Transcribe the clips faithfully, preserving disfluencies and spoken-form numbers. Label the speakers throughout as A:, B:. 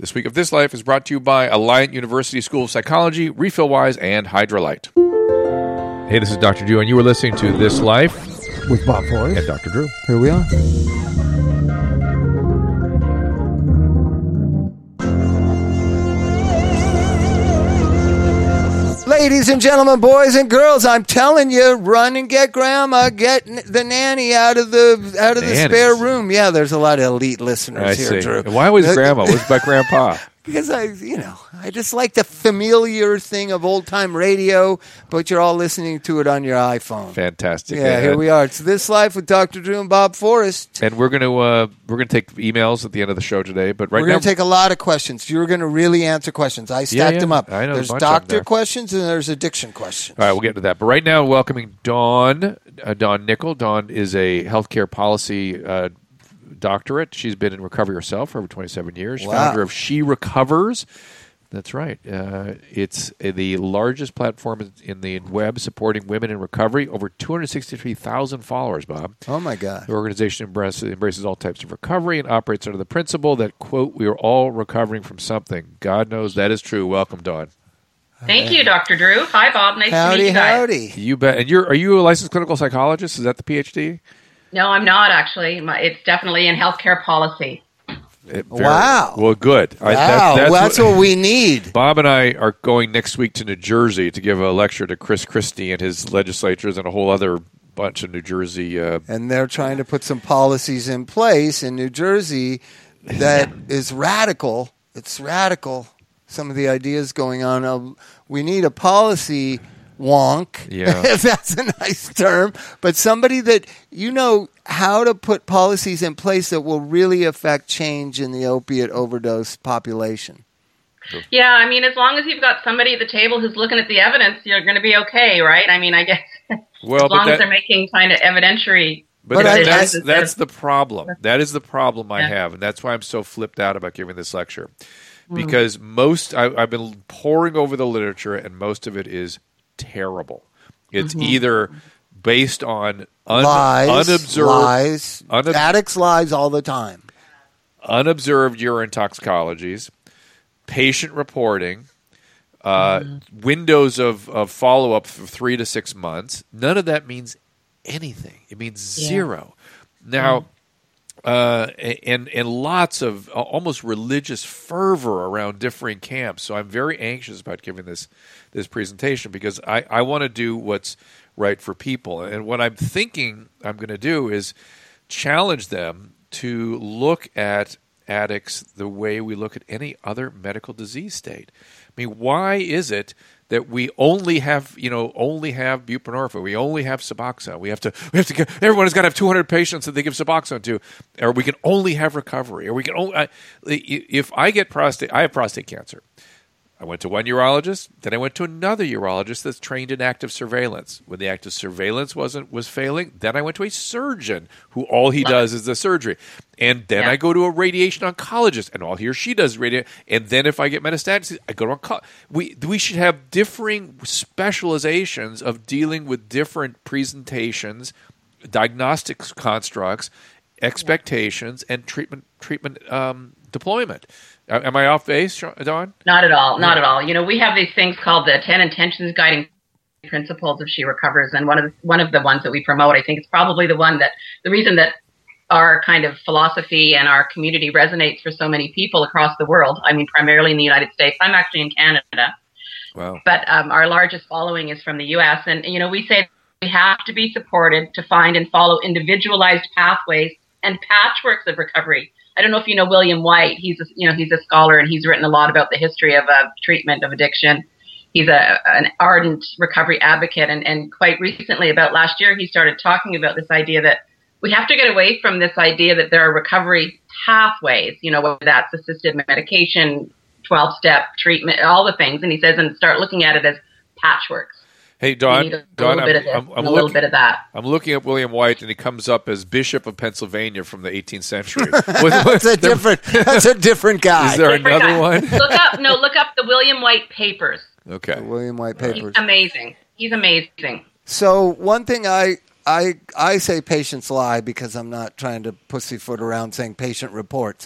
A: This week of This Life is brought to you by Alliant University School of Psychology, RefillWise, and Hydrolite. Hey, this is Doctor Drew, and you are listening to This Life
B: with Bob Forrest
A: and Doctor Drew.
B: Here we are. Ladies and gentlemen, boys and girls, I'm telling you, run and get Grandma, get n- the nanny out of the out of the
A: Nannies.
B: spare room. Yeah, there's a lot of elite listeners
A: I
B: here,
A: see.
B: Drew.
A: Why was Grandma? What's about Grandpa?
B: Because I, you know, I just like the familiar thing of old time radio, but you're all listening to it on your iPhone.
A: Fantastic.
B: Yeah, here we are. It's This Life with Doctor Drew and Bob Forrest.
A: And we're going to uh, we're going to take emails at the end of the show today. But right
B: We're
A: now,
B: going to take a lot of questions. You're going to really answer questions. I stacked
A: yeah.
B: them up.
A: I know,
B: There's
A: a bunch of them
B: doctor
A: there.
B: questions and there's addiction questions.
A: all right, we'll get to that. But right now, welcoming Dawn, uh, Dawn Nickel. Dawn is a healthcare policy uh, doctorate. She's been in recovery herself for over twenty-seven years.
B: Wow.
A: Founder of She Recovers. That's right. Uh, it's uh, the largest platform in the web supporting women in recovery. Over two hundred sixty-three thousand followers, Bob.
B: Oh, my God.
A: The organization embraces, embraces all types of recovery and operates under the principle that, quote, we are all recovering from something. God knows that is true. Welcome, Dawn.
C: Thank you, Doctor Drew. Hi, Bob. Nice
B: Howdy,
C: to meet you guys.
B: howdy.
A: You bet. And you're are you a licensed clinical psychologist? Is that the P H D?
C: No, I'm not actually. My, it's definitely in healthcare policy.
A: It- very-
B: Wow.
A: Well, good.
B: Wow,
A: I- that-
B: that's, that's what, what we need.
A: Bob and I are going next week to New Jersey to give a lecture to Chris Christie and his legislatures and a whole other bunch of New Jersey. Uh,
B: And they're trying to put some policies in place in New Jersey that is radical. It's radical. Some of the ideas going on. Uh, we need a policy wonk,
A: Yeah.
B: if that's a nice term, but somebody that, you know, how to put policies in place that will really affect change in the opiate overdose population.
C: Yeah, I mean, as long as you've got somebody at the table who's looking at the evidence, you're going to be okay, right? I mean, I guess
A: well,
C: as long
A: but
C: as
A: that,
C: they're making kind of evidentiary.
A: but
B: But
A: that-
B: I-
A: that's
C: I-
A: that's the problem. That is the problem I
C: Yeah.
A: have, and that's why I'm so flipped out about giving this lecture.
C: Mm.
A: Because most I, I've been poring over the literature, and most of it is terrible. It's
C: Mm-hmm.
A: either based on un,
B: lies,
A: unobserved
B: lies,
A: unob-
B: addicts lies all the time.
A: unobserved urine toxicologies, patient reporting, uh,
C: Mm-hmm.
A: windows of, of follow up for three to six months. None of that means anything. It means
C: Yeah.
A: zero. Now, uh, and and lots of uh, almost religious fervor around differing camps. So I'm very anxious about giving this this presentation because I, I want to do what's right for people. And what I'm thinking I'm going to do is challenge them to look at addicts the way we look at any other medical disease state. I mean, why is it that we only have, you know, only have buprenorphine, we only have Suboxone, we have to, we have to, get, everyone has got to have two hundred patients that they give Suboxone to, or we can only have recovery, or we can only. I, if I get prostate, I have prostate cancer. I went to one urologist, then I went to another urologist that's trained in active surveillance. When the active surveillance wasn't was failing, then I went to a surgeon who all he does is the surgery. And then
C: Yeah.
A: I go to a radiation oncologist, and all he or she does is radiation. And then if I get metastasis, I go to onco- we we should have differing specializations of dealing with different presentations, diagnostic constructs, expectations, and treatment treatment um, deployment. Am I off base, Dawn?
C: Not at all. Not at all. You know, we have these things called the ten intentions guiding principles of She Recovers, and one of the, one of the ones that we promote, I think it's probably the one that the reason that our kind of philosophy and our community resonates for so many people across the world. I mean, primarily in the United States. I'm actually in Canada.
A: Wow.
C: But um, our largest following is from the U S. And, you know, we say we have to be supported to find and follow individualized pathways and patchworks of recovery. I don't know if you know William White. He's a, you know, he's a scholar and he's written a lot about the history of uh, treatment of addiction. He's a, an ardent recovery advocate. And, and quite recently, about last year, he started talking about this idea that we have to get away from this idea that there are recovery pathways, you know, whether that's assisted medication, twelve-step treatment, all the things. And he says, and start looking at it as patchworks.
A: Hey, Dawn,
C: We need a
A: Dawn,
C: little
A: I'm,
C: bit of this
A: I'm, I'm
C: and a little
A: looking,
C: bit of that.
A: I'm looking at William White, and he comes up as Bishop of Pennsylvania from the eighteenth century.
B: That's a different. That's a different guy.
A: Is there
C: Different
A: another
C: guy.
A: one?
C: Look up, no, look up the William White papers.
A: Okay.
B: William White
C: He's
B: papers.
C: amazing. He's amazing.
B: So one thing I I I say patients lie because I'm not trying to pussyfoot around saying patient reports.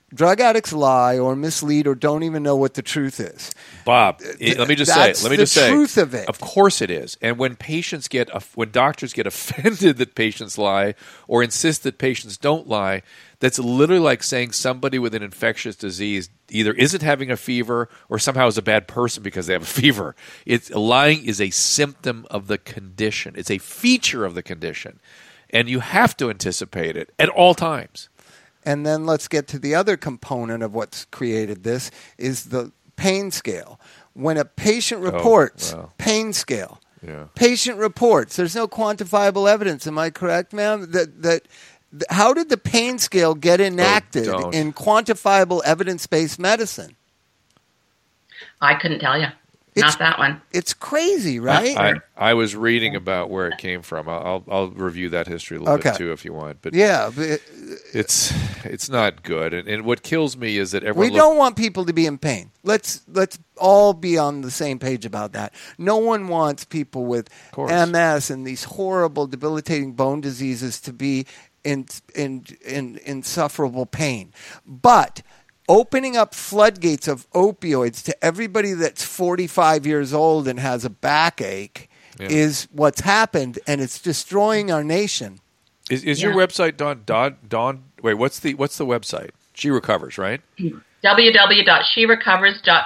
B: drug addicts lie or mislead or don't even know what the truth is.
A: Bob, it, let me just say,
B: That's
A: let me
B: the
A: just say,
B: truth of it.
A: Of course it is. And when patients get, when doctors get offended that patients lie or insist that patients don't lie, that's literally like saying somebody with an infectious disease either isn't having a fever or somehow is a bad person because they have a fever. It's lying is a symptom of the condition. It's a feature of the condition, and you have to anticipate it at all times.
B: And then let's get to the other component of what's created this is the pain scale. When a patient reports,
A: oh, wow.
B: pain scale,
A: yeah.
B: patient reports, there's no quantifiable evidence. Am I correct, ma'am? That that how did the pain scale get enacted
A: oh,
B: in quantifiable evidence-based medicine?
C: I couldn't tell you.
B: It's,
C: Not that one.
B: It's crazy, right?
A: I, I was reading about where it came from. I'll I'll review that history a little
B: Okay.
A: bit too if you want. But
B: yeah, but it,
A: it's it's not good. And, and what kills me is that everyone
B: we
A: look-
B: don't want people to be in pain. Let's let's all be on the same page about that. No one wants people with
A: course.
B: M S and these horrible, debilitating bone diseases to be in in in insufferable pain. But opening up floodgates of opioids to everybody that's forty-five years old and has a backache
A: Yeah.
B: is what's happened, and it's destroying our nation.
A: Is, is
C: Yeah.
A: your website Dawn? Dawn? Dawn? Wait, what's the what's the website? She Recovers, right?
C: w w w dot she recovers dot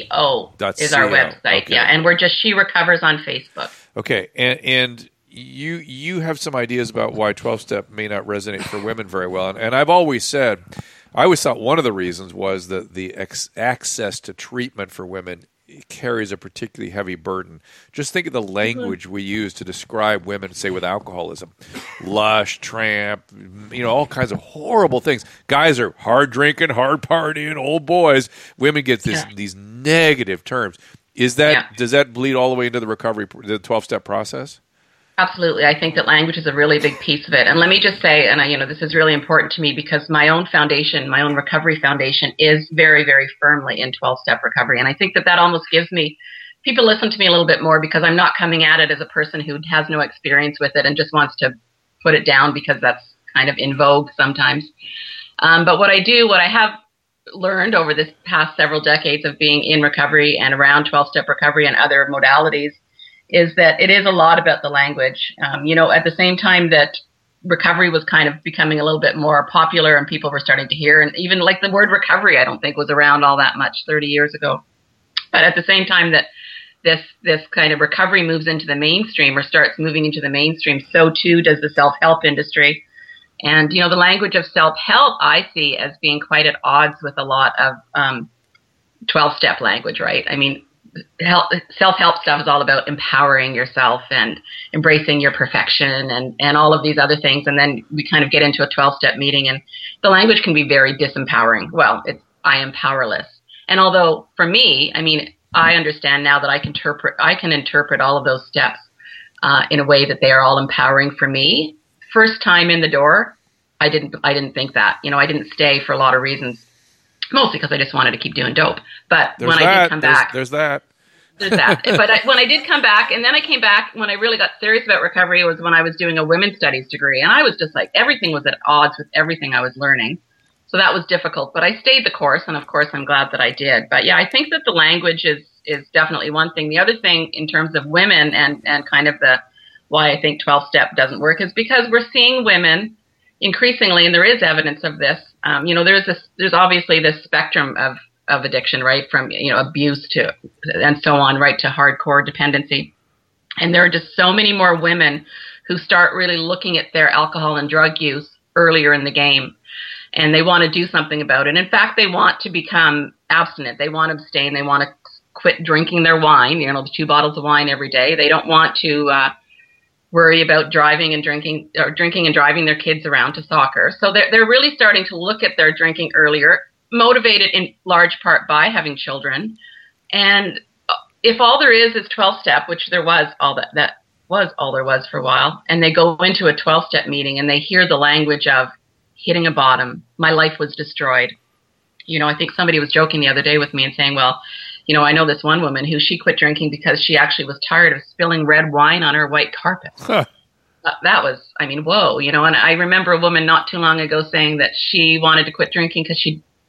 C: co
A: Dot
C: is our
A: co.
C: website.
A: Okay.
C: Yeah, and we're just She Recovers on Facebook.
A: Okay, and and you you have some ideas about why twelve-step may not resonate for women very well, and, and I've always said, I always thought one of the reasons was that the ex- access to treatment for women carries a particularly heavy burden. Just think of the language we use to describe women, say, with alcoholism. Lush, tramp, you know, all kinds of horrible things. Guys are hard drinking, hard partying, old boys. Women get this,
C: Yeah.
A: these negative terms. Is that
C: Yeah.
A: Does that bleed all the way into the recovery, the twelve-step process?
C: Absolutely. I think that language is a really big piece of it. And let me just say, and I, you know, this is really important to me because my own foundation, my own recovery foundation is very, very firmly in twelve-step recovery. And I think that that almost gives me, people listen to me a little bit more because I'm not coming at it as a person who has no experience with it and just wants to put it down because that's kind of in vogue sometimes. Um, but what I do, what I have learned over this past several decades of being in recovery and around twelve-step recovery and other modalities is that it is a lot about the language. Um, you know, at the same time that recovery was kind of becoming a little bit more popular and people were starting to hear, and even like the word recovery, I don't think was around all that much thirty years ago. But at the same time that this this kind of recovery moves into the mainstream or starts moving into the mainstream, so too does the self-help industry. And, you know, the language of self-help I see as being quite at odds with a lot of um, twelve-step language, right? I mean, help, self-help stuff is all about empowering yourself and embracing your perfection and, and all of these other things. And then we kind of get into a twelve-step meeting and the language can be very disempowering. Well, it's, I am powerless. And although for me, I mean, I understand now that I can interpret, I can interpret all of those steps uh, in a way that they are all empowering for me. First time in the door, I didn't, I didn't think that, you know, I didn't stay for a lot of reasons. Mostly because I just wanted to keep doing dope. But
A: There's
C: when
A: that.
C: I did come
A: there's,
C: back,
A: there's that.
C: there's that. But I, when I did come back, and then I came back, when I really got serious about recovery was when I was doing a women's studies degree. And I was just like, everything was at odds with everything I was learning. So that was difficult. But I stayed the course, and of course, I'm glad that I did. But yeah, I think that the language is is definitely one thing. The other thing in terms of women and, and kind of the why I think twelve-step doesn't work is because we're seeing women increasingly, and there is evidence of this. Um, you know, there's this, there's obviously this spectrum of, of addiction, right? From, you know, abuse to, and so on, right, to hardcore dependency. And there are just so many more women who start really looking at their alcohol and drug use earlier in the game. And they want to do something about it. In fact, they want to become abstinent. They want to abstain. They want to quit drinking their wine, you know, the two bottles of wine every day. They don't want to, uh, worry about driving and drinking or drinking and driving their kids around to soccer. So they're, they're really starting to look at their drinking earlier, motivated in large part by having children. And if all there is is twelve-step, which there was all that, that was all there was for a while, and they go into a twelve-step meeting and they hear the language of hitting a bottom, my life was destroyed. You know, I think somebody was joking the other day with me and saying, well, you know, I know this one woman who she quit drinking because she actually was tired of spilling red wine on her white carpet.
A: Huh.
C: Uh, that was, I mean, whoa, you know, and I remember a woman not too long ago saying that she wanted to quit drinking because she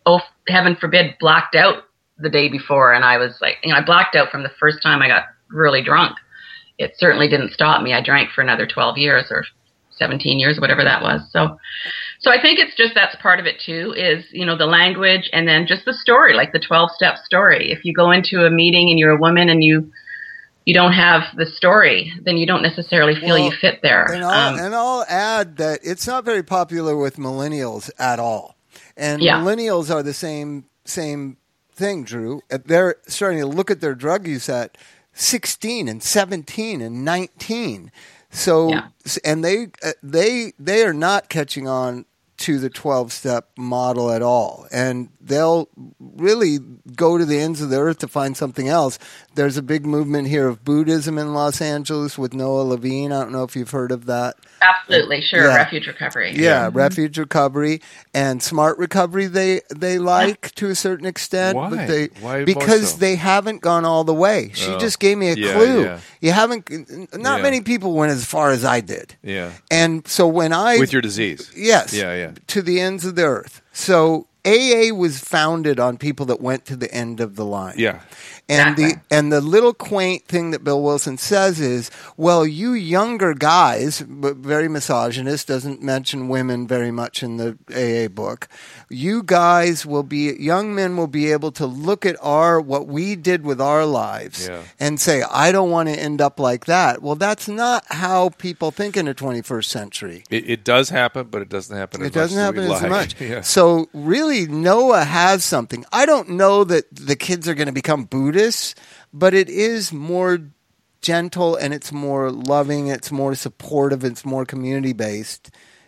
C: oh, heaven forbid, blacked out the day before. And I was like, you know, I blacked out from the first time I got really drunk. It certainly didn't stop me. I drank for another twelve years or seventeen years, whatever that was. So, so I think it's just, that's part of it too, is, you know, the language and then just the story, like the twelve step story. If you go into a meeting and you're a woman and you, you don't have the story, then you don't necessarily feel well, you fit there.
B: And I'll,
C: um,
B: and I'll add that it's not very popular with millennials at all. And
C: yeah.
B: millennials are the same, same thing, Drew. They're starting to look at their drug use at sixteen and seventeen and nineteen. So, yeah. and they, they, they are not catching on to the twelve-step model at all. And they'll really go to the ends of the earth to find something else. There's a big movement here of Buddhism in Los Angeles with Noah Levine. I don't know if you've heard of that.
C: Absolutely, sure. Yeah. Refuge recovery.
B: Yeah, yeah. Mm-hmm. Refuge recovery and smart recovery they they like yeah. to a certain extent.
A: Why?
B: But they,
A: Why
B: because
A: so?
B: they haven't gone all the way. She
A: oh.
B: just gave me a
A: yeah,
B: clue.
A: Yeah.
B: You haven't, not
A: yeah.
B: many people went as far as I did.
A: Yeah.
B: And so when I...
A: With your disease.
B: Yes.
A: Yeah, yeah.
B: To the ends of the earth. So A A was founded on people that went to the end of the line.
A: Yeah.
B: And the and the little quaint thing that Bill Wilson says is, well, you younger guys, but very misogynist, doesn't mention women very much in the A A book. You guys will be, young men will be able to look at our, what we did with our lives
A: yeah.
B: and say, I don't want to end up like that. Well, that's not how people think in the twenty-first century.
A: It, it does happen, but it doesn't happen as
B: it doesn't
A: much
B: happen
A: as,
B: as
A: like.
B: much.
A: yeah.
B: So really, Noah has something. I don't know that the kids are going to become Buddhists, but it is more gentle and it's more loving, it's more supportive, it's more community-based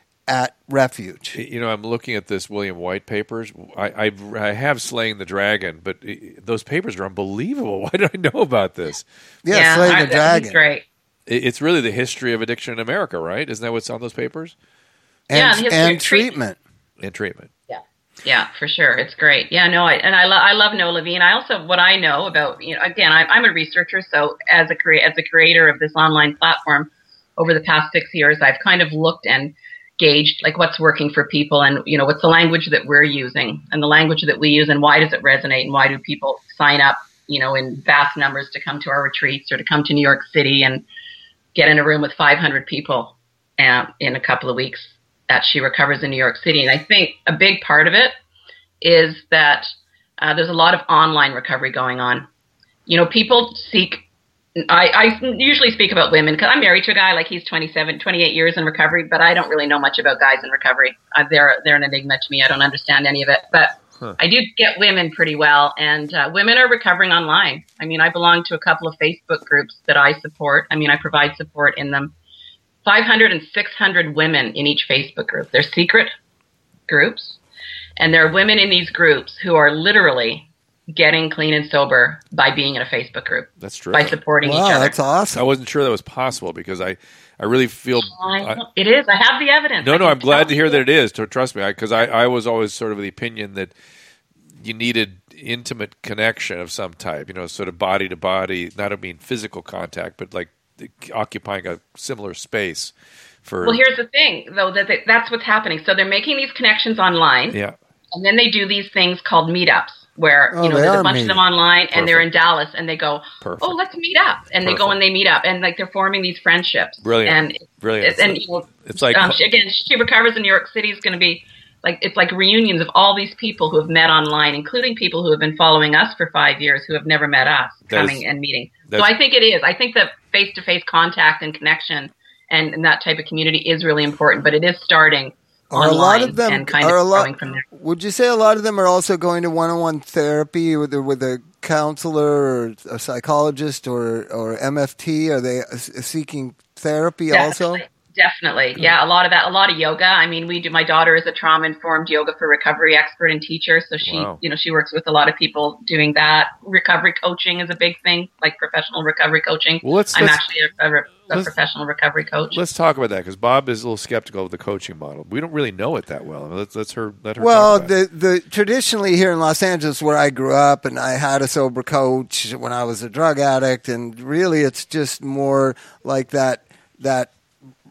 B: at Refuge.
A: You know, I'm looking at this William White papers. I, I've, I have Slaying the Dragon, but those papers are unbelievable. Why did I know about this?
B: Yeah,
C: yeah
B: Slaying
C: I,
B: the Dragon.
C: Great.
A: It's really the history of addiction in America, right? Isn't that what's on those papers?
B: And,
C: yeah,
B: and treatment.
A: And treatment.
C: Yeah, yeah, for sure. It's great. Yeah, no, I, and I, lo- I love Noah Levine. I also, what I know about, you know, again, I, I'm a researcher, so as a crea- as a creator of this online platform, over the past six years, I've kind of looked and gauged like what's working for people, and you know, what's the language that we're using, and the language that we use, and why does it resonate, and why do people sign up, you know, in vast numbers to come to our retreats or to come to New York City and get in a room with five hundred people uh, in a couple of weeks that She Recovers in New York City. And I think a big part of it is that uh, there's a lot of online recovery going on. You know, people seek, I, I usually speak about women because I'm married to a guy, like he's twenty-seven, twenty-eight years in recovery, but I don't really know much about guys in recovery. Uh, they're, they're an enigma to me. I don't understand any of it, but huh. I do get women pretty well. And uh, women are recovering online. I mean, I belong to a couple of Facebook groups that I support. I mean, I provide support in them. five hundred and six hundred women in each Facebook group. They're secret groups. And there are women in these groups who are literally getting clean and sober by being in a Facebook group.
A: That's true.
C: By supporting
B: wow,
C: each other.
B: That's awesome.
A: I wasn't sure that was possible because I, I really feel...
C: I,
A: I,
C: it is. I have the evidence.
A: No, no, I'm glad to hear that it is. To trust me, because I, I, I was always sort of the opinion that you needed intimate connection of some type, you know, sort of body to body, not I mean physical contact, but like occupying a similar space. For
C: Well, here's the thing, though, that they, that's what's happening. So they're making these connections online,
A: yeah.
C: and then they do these things called meetups, where
B: Oh,
C: you know
B: they
C: there's
B: are
C: a bunch
B: meetup.
C: of them online,
A: Perfect.
C: and they're in Dallas, and they go,
A: Perfect.
C: "Oh, let's meet up," and they go
A: Perfect.
C: and they meet up, and like they're forming these friendships.
A: Brilliant.
C: And
A: Brilliant.
C: and you know,
A: It's like-
C: um, she- again, She Recovers in New York City is going to be like it's like reunions of all these people who have met online, including people who have been following us for five years who have never met us,
A: That
C: coming
A: is-
C: and meeting. So
A: that's-
C: I think it is. I think that face-to-face contact and connection and, and that type of community is really important, but it is starting
B: Are
C: online
B: a lot of them
C: and kind
B: are
C: of
B: a lot,
C: growing from there.
B: Would you say a lot of them are also going to one-on-one therapy with a, with a counselor or a psychologist or or M F T? Are they uh, seeking therapy also?
C: Definitely. Definitely. Yeah, a lot of that, a lot of yoga. I mean, we do, my daughter is a trauma-informed yoga for recovery expert and teacher. So she,
A: Wow.
C: you know, she works with a lot of people doing that. Recovery coaching is a big thing, like professional recovery coaching.
A: Well, let's-
C: I'm
A: let's-
C: actually a, a, a
A: let's-
C: professional recovery coach.
A: Let's talk about that because Bob is a little skeptical of the coaching model. We don't really know it that well. Let's let's her let her.
B: Well,
A: talk about it.
B: the the traditionally here in Los Angeles, where I grew up, and I had a sober coach when I was a drug addict, and really, it's just more like that that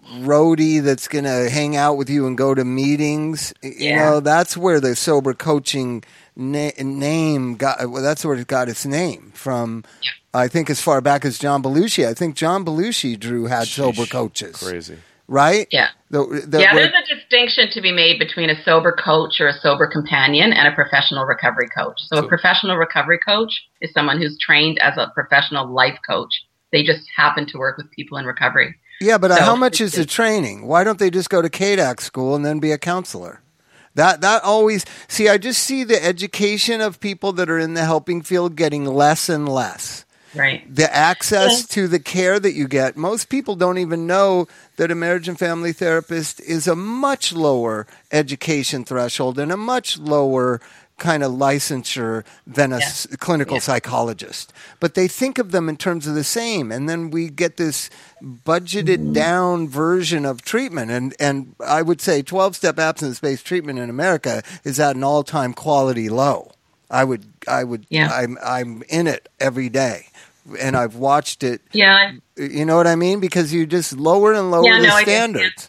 B: roadie that's going to hang out with you and go to meetings. You
C: Yeah.
B: know, that's where the sober coaching na- name got. Well, that's where it got its name from.
C: Yeah.
B: I think as far back as John Belushi. I think John Belushi, Drew, had sober
A: Sheesh.
B: coaches.
A: Crazy.
B: Right?
C: Yeah.
B: The, the,
C: yeah,
B: where-
C: there's a distinction to be made between a sober coach or a sober companion and a professional recovery coach. So,
A: So-
C: a professional recovery coach is someone who's trained as a professional life coach. They just happen to work with people in recovery.
B: yeah, but uh,
C: So,
B: how much is the
C: it's-
B: training? Why don't they just go to K D A C school and then be a counselor? That that always see. I just see the education of people that are in the helping field getting less and less.
C: Right.
B: The access
C: Yeah.
B: to the care that you get. Most people don't even know that a marriage and family therapist is a much lower education threshold and a much lower kind of licensure than a
C: Yeah.
B: s- clinical
C: Yeah.
B: psychologist. But they think of them in terms of the same. And then we get this budgeted
C: Mm-hmm.
B: down version of treatment. And, and I would say twelve-step abstinence-based treatment in America is at an all-time quality low. I would, I would,
C: Yeah.
B: I'm, I'm in it every day. And I've watched it.
C: Yeah.
B: You know what I mean? Because you just lower and lower
C: Yeah,
B: the
C: no, I do,
B: standards.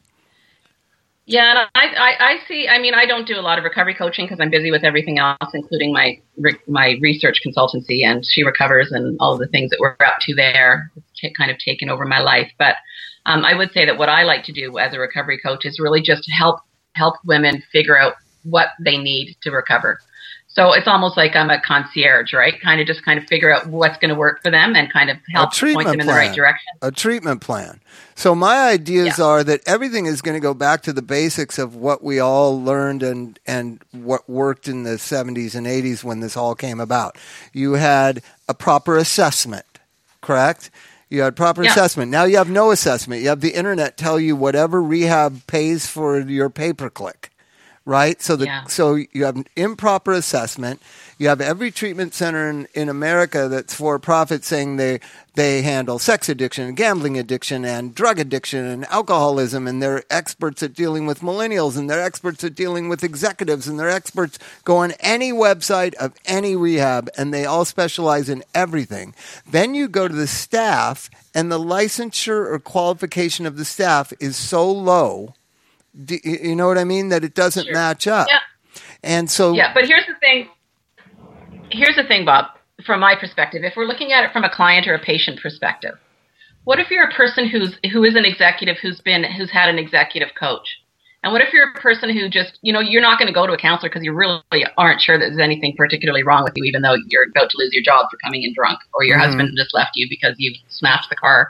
C: Yeah, and I, I, I see. I mean, I don't do a lot of recovery coaching because I'm busy with everything else, including my re- my research consultancy and She Recovers and all of the things that we're up to there. It's t- kind of taken over my life. But um, I would say that what I like to do as a recovery coach is really just to help help women figure out what they need to recover. So it's almost like I'm a concierge, right? Kind of just kind of figure out what's going to work for them and kind of help point
B: treatment
C: them in the right
B: plan.
C: direction.
B: A treatment plan. So my ideas
C: Yeah.
B: are that everything is going to go back to the basics of what we all learned and, and what worked in the seventies and eighties when this all came about. You had a proper assessment, correct? You had proper
C: Yeah.
B: assessment. Now you have no assessment. You have the internet tell you whatever rehab pays for your pay-per-click. Right? So the,
C: Yeah.
B: so you have improper assessment. You have every treatment center in, in America that's for profit saying they they handle sex addiction and gambling addiction and drug addiction and alcoholism, and they're experts at dealing with millennials, and they're experts at dealing with executives, and they're experts go on any website of any rehab, and they all specialize in everything. Then you go to the staff, and the licensure or qualification of the staff is so low. Do, you know what I mean? That it doesn't
C: Sure.
B: match up.
C: Yeah.
B: And so,
C: Yeah, but here's the thing. Here's the thing, Bob, from my perspective. If we're looking at it from a client or a patient perspective, what if you're a person who's who is an executive who's been who's had an executive coach? And what if you're a person who just, you know, you're not going to go to a counselor because you really aren't sure that there's anything particularly wrong with you, even though you're about to lose your job for coming in drunk, or your
B: Mhm.
C: husband just left you because you smashed the car.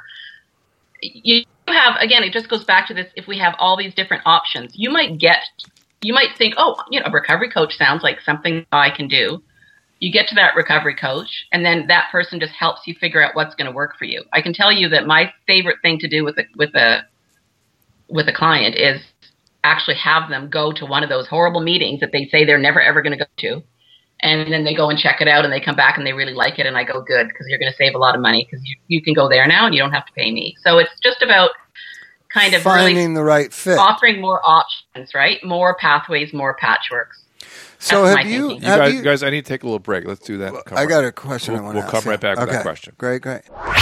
C: You have, again, it just goes back to this, if we have all these different options, you might get, you might think, oh, you know, a recovery coach sounds like something I can do. You get to that recovery coach, and then that person just helps you figure out what's going to work for you. I can tell you that my favorite thing to do with a, with a, with a client is actually have them go to one of those horrible meetings that they say they're never ever going to go to. And then they go and check it out, and they come back and they really like it. And I go, good, because you're going to save a lot of money because you, you can go there now and you don't have to pay me. So it's just about kind of
B: finding
C: really
B: the right fit.
C: offering more options, right? More pathways, more patchworks.
B: So
C: That's
B: have
C: my
B: you,
C: thinking.
A: You
B: have
A: guys,
B: you,
A: guys, I need to take a little break. Let's do that. and come
B: I
A: right-
B: got a question
A: We'll-
B: I want
A: we'll
B: to
A: come
B: ask
A: right
B: you.
A: back with that
B: Okay.
A: question.
B: Great, great.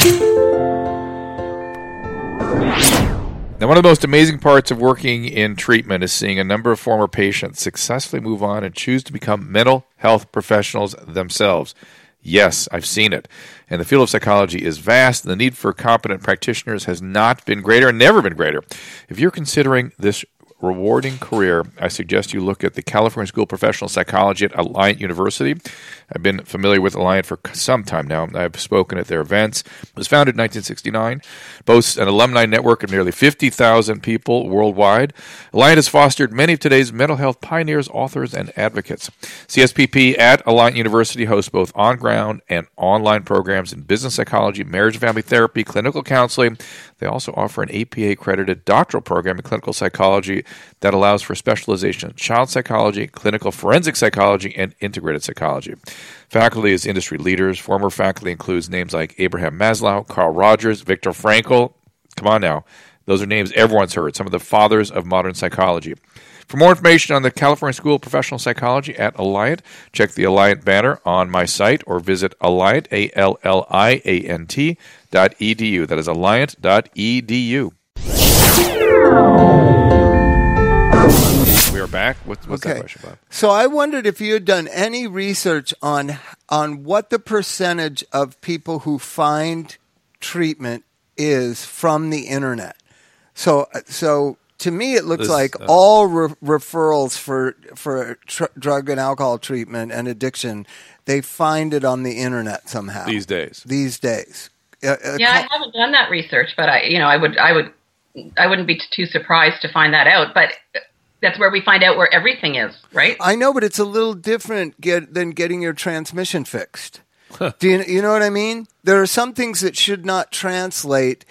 A: Now, one of the most amazing parts of working in treatment is seeing a number of former patients successfully move on and choose to become mental health professionals themselves. Yes, I've seen it. And the field of psychology is vast, and the need for competent practitioners has not been greater and never been greater. If you're considering this rewarding career, I suggest you look at the California School of Professional Psychology at Alliant University. I've been familiar with Alliant for some time now. I've spoken at their events. It was founded in nineteen sixty-nine, boasts an alumni network of nearly fifty thousand people worldwide. Alliant has fostered many of today's mental health pioneers, authors, and advocates. C S P P at Alliant University hosts both on-ground and online programs in business psychology, marriage and family therapy, clinical counseling. They also offer an A P A-accredited doctoral program in clinical psychology that allows for specialization in child psychology, clinical forensic psychology, and integrated psychology. Faculty is industry leaders. Former faculty includes names like Abraham Maslow, Carl Rogers, Viktor Frankl. Come on now. Those are names everyone's heard, some of the fathers of modern psychology. For more information on the California School of Professional Psychology at Alliant, check the Alliant banner on my site or visit Alliant, A L L I A N T, dot E D U. That is Alliant dot E D U. We are back. What's, what's
B: Okay.
A: that question, Bob?
B: So I wondered if you had done any research on on what the percentage of people who find treatment is from the internet. So so to me, it looks
A: This,
B: like
A: uh,
B: all re- referrals for for tr- drug and alcohol treatment and addiction, they find it on the internet somehow
A: These days.
B: These days. Uh, uh,
C: Yeah, I haven't done that research, but I, you know, I would, I would, I wouldn't be too surprised to find that out. But that's where we find out where everything is, right?
B: I know, but it's a little different get, than getting your transmission fixed. Do you, you know what I mean? There are some things that should not translate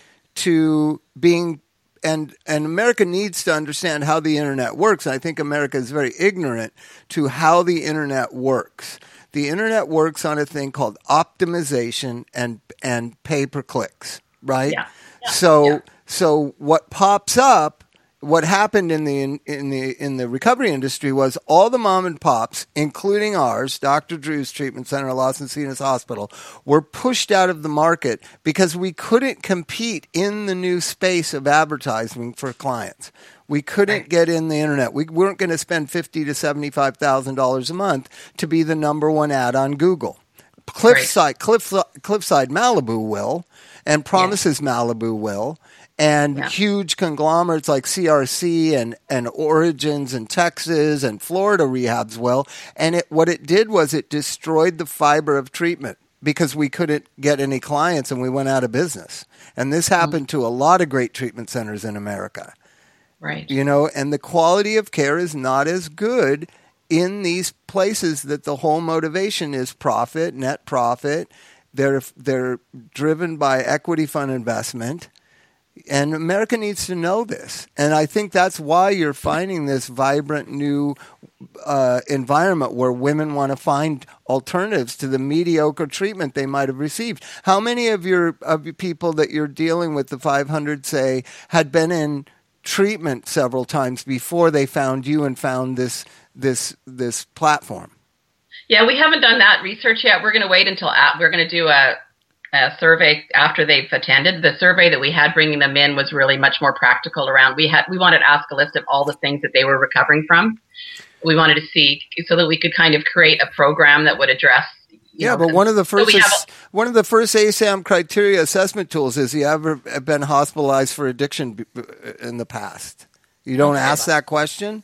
B: to being, and and America needs to understand how the internet works. I think America is very ignorant to how the internet works. The internet works on a thing called optimization and and pay per clicks, right?
C: Yeah. Yeah.
B: So
C: Yeah.
B: so what pops up, what happened in the in, in the in the recovery industry was all the mom and pops, including ours, Doctor Drew's treatment center at Los Encinas Hospital, were pushed out of the market because we couldn't compete in the new space of advertising for clients. We couldn't
C: Right.
B: get in the internet. We weren't going to spend fifty to seventy-five thousand dollars a month to be the number one ad on Google. Cliffside, Cliff, Cliffside Malibu will, and Promises Malibu will, and
C: Yeah.
B: huge conglomerates like C R C and, and Origins and Texas and Florida rehabs will. And it, what it did was it destroyed the fiber of treatment because we couldn't get any clients and we went out of business. And this happened to a lot of great treatment centers in America.
C: Right.
B: You know, and the quality of care is not as good in these places that the whole motivation is profit, net profit. They're they're driven by equity fund investment. And America needs to know this. And I think that's why you're finding this vibrant new uh, environment where women want to find alternatives to the mediocre treatment they might have received. How many of your of your people that you're dealing with, the five hundred, say, had been in treatment several times before they found you and found this this this platform?
C: Yeah, we haven't done that research yet. We're going to wait until a- we're going to do a, a survey after they've attended. The survey that we had bringing them in was really much more practical around. We had we wanted to ask a list of all the things that they were recovering from. We wanted to see so that we could kind of create a program that would address. You
B: Yeah,
C: know,
B: but one of the
C: so
B: first
C: we have
B: ass- one of the first A S A M criteria assessment tools is you ever been hospitalized for addiction b- in the past. You don't
C: Okay,
B: ask
C: well-
B: that question?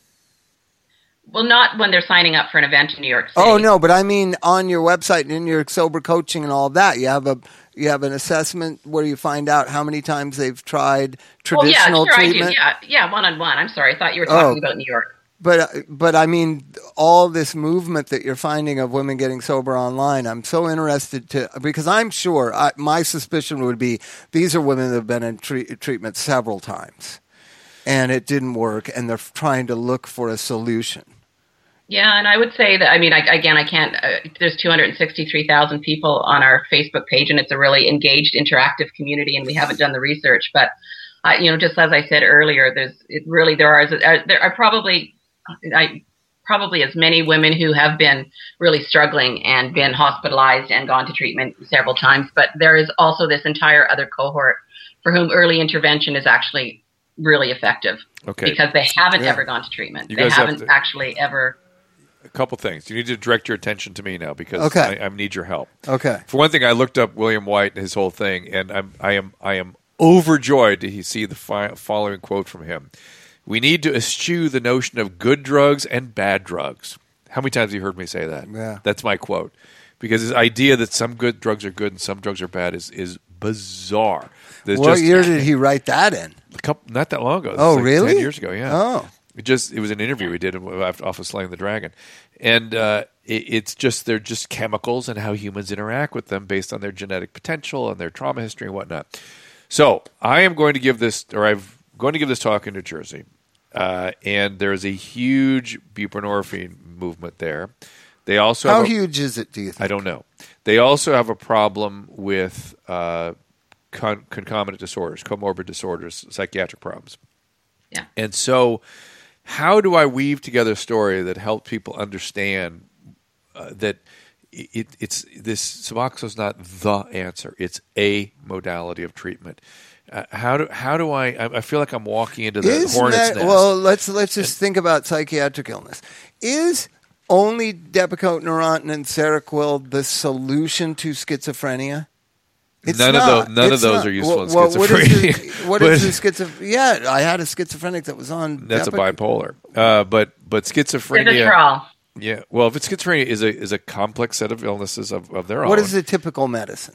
C: Well, not when they're signing up for an event in New York City.
B: Oh no, but I mean on your website and in your sober coaching and all that, you have a you have an assessment where you find out how many times they've tried traditional
C: oh, yeah, sure
B: treatment.
C: I do. Yeah, yeah, one on one. I'm sorry, I thought you were talking
B: Oh.
C: about New York.
B: But but I mean, all this movement that you're finding of women getting sober online, I'm so interested to because I'm sure I, my suspicion would be these are women that have been in treat, treatment several times, and it didn't work, and they're trying to look for a solution.
C: Yeah, and I would say that, I mean, I, again, I can't, uh, there's two hundred sixty-three thousand people on our Facebook page, and it's a really engaged, interactive community, and we haven't done the research. But, uh, you know, just as I said earlier, there's it really, there are, uh, there are probably, I, probably as many women who have been really struggling and been hospitalized and gone to treatment several times. But there is also this entire other cohort for whom early intervention is actually really effective.
A: Okay.
C: Because they haven't
B: Yeah.
C: ever gone to treatment.
A: You
C: They
A: guys have
C: haven't
A: to-
C: actually ever.
A: A couple things. You need to direct your attention to me now because
B: Okay.
A: I, I need your help.
B: Okay.
A: For one thing, I looked up William White and his whole thing, and I'm, I am I am overjoyed to see the fi- following quote from him. We need to eschew the notion of good drugs and bad drugs. How many times have you heard me say that?
B: Yeah.
A: That's my quote. Because his idea that some good drugs are good and some drugs are bad is, is bizarre. There's
B: What
A: just
B: year did he write that in?
A: a couple, not that long ago. This
B: Oh,
A: was like
B: really?
A: ten years ago, yeah.
B: Oh.
A: It just it was an interview we did off off of Slaying the Dragon, and uh, it, it's just they're just chemicals and how humans interact with them based on their genetic potential and their trauma history and whatnot. So I am going to give this, or I'm going to give this talk in New Jersey, uh, and there is a huge buprenorphine movement there. They also
B: How
A: have a,
B: huge is it, do you think?
A: I don't know. They also have a problem with uh, con- concomitant disorders, comorbid disorders, psychiatric problems.
C: Yeah.
A: And so, how do I weave together a story that helps people understand uh, that it, it's this Suboxone is not the answer; it's a modality of treatment. Uh, how do how do I? I I feel like I'm walking into the
B: Is
A: hornet's
B: that-
A: nest.
B: Well, let's let's just think about psychiatric illness. Is only Depakote, Neurontin, and Seroquel the solution to schizophrenia? It's
A: none
B: not.
A: of those, none
B: It's
A: of those
B: not.
A: are useful
B: Well,
A: in
B: well, what is
A: schizophrenia.
B: the, what
A: But-
B: is the schizophrenia? Yeah, I had a schizophrenic that was on.
A: That's a
B: Depakote.
A: bipolar. Uh, but but schizophrenia.
C: Vivitrol.
A: Yeah. Well, if it's schizophrenia, is a is a complex set of illnesses of, of their own.
B: What is the typical medicine?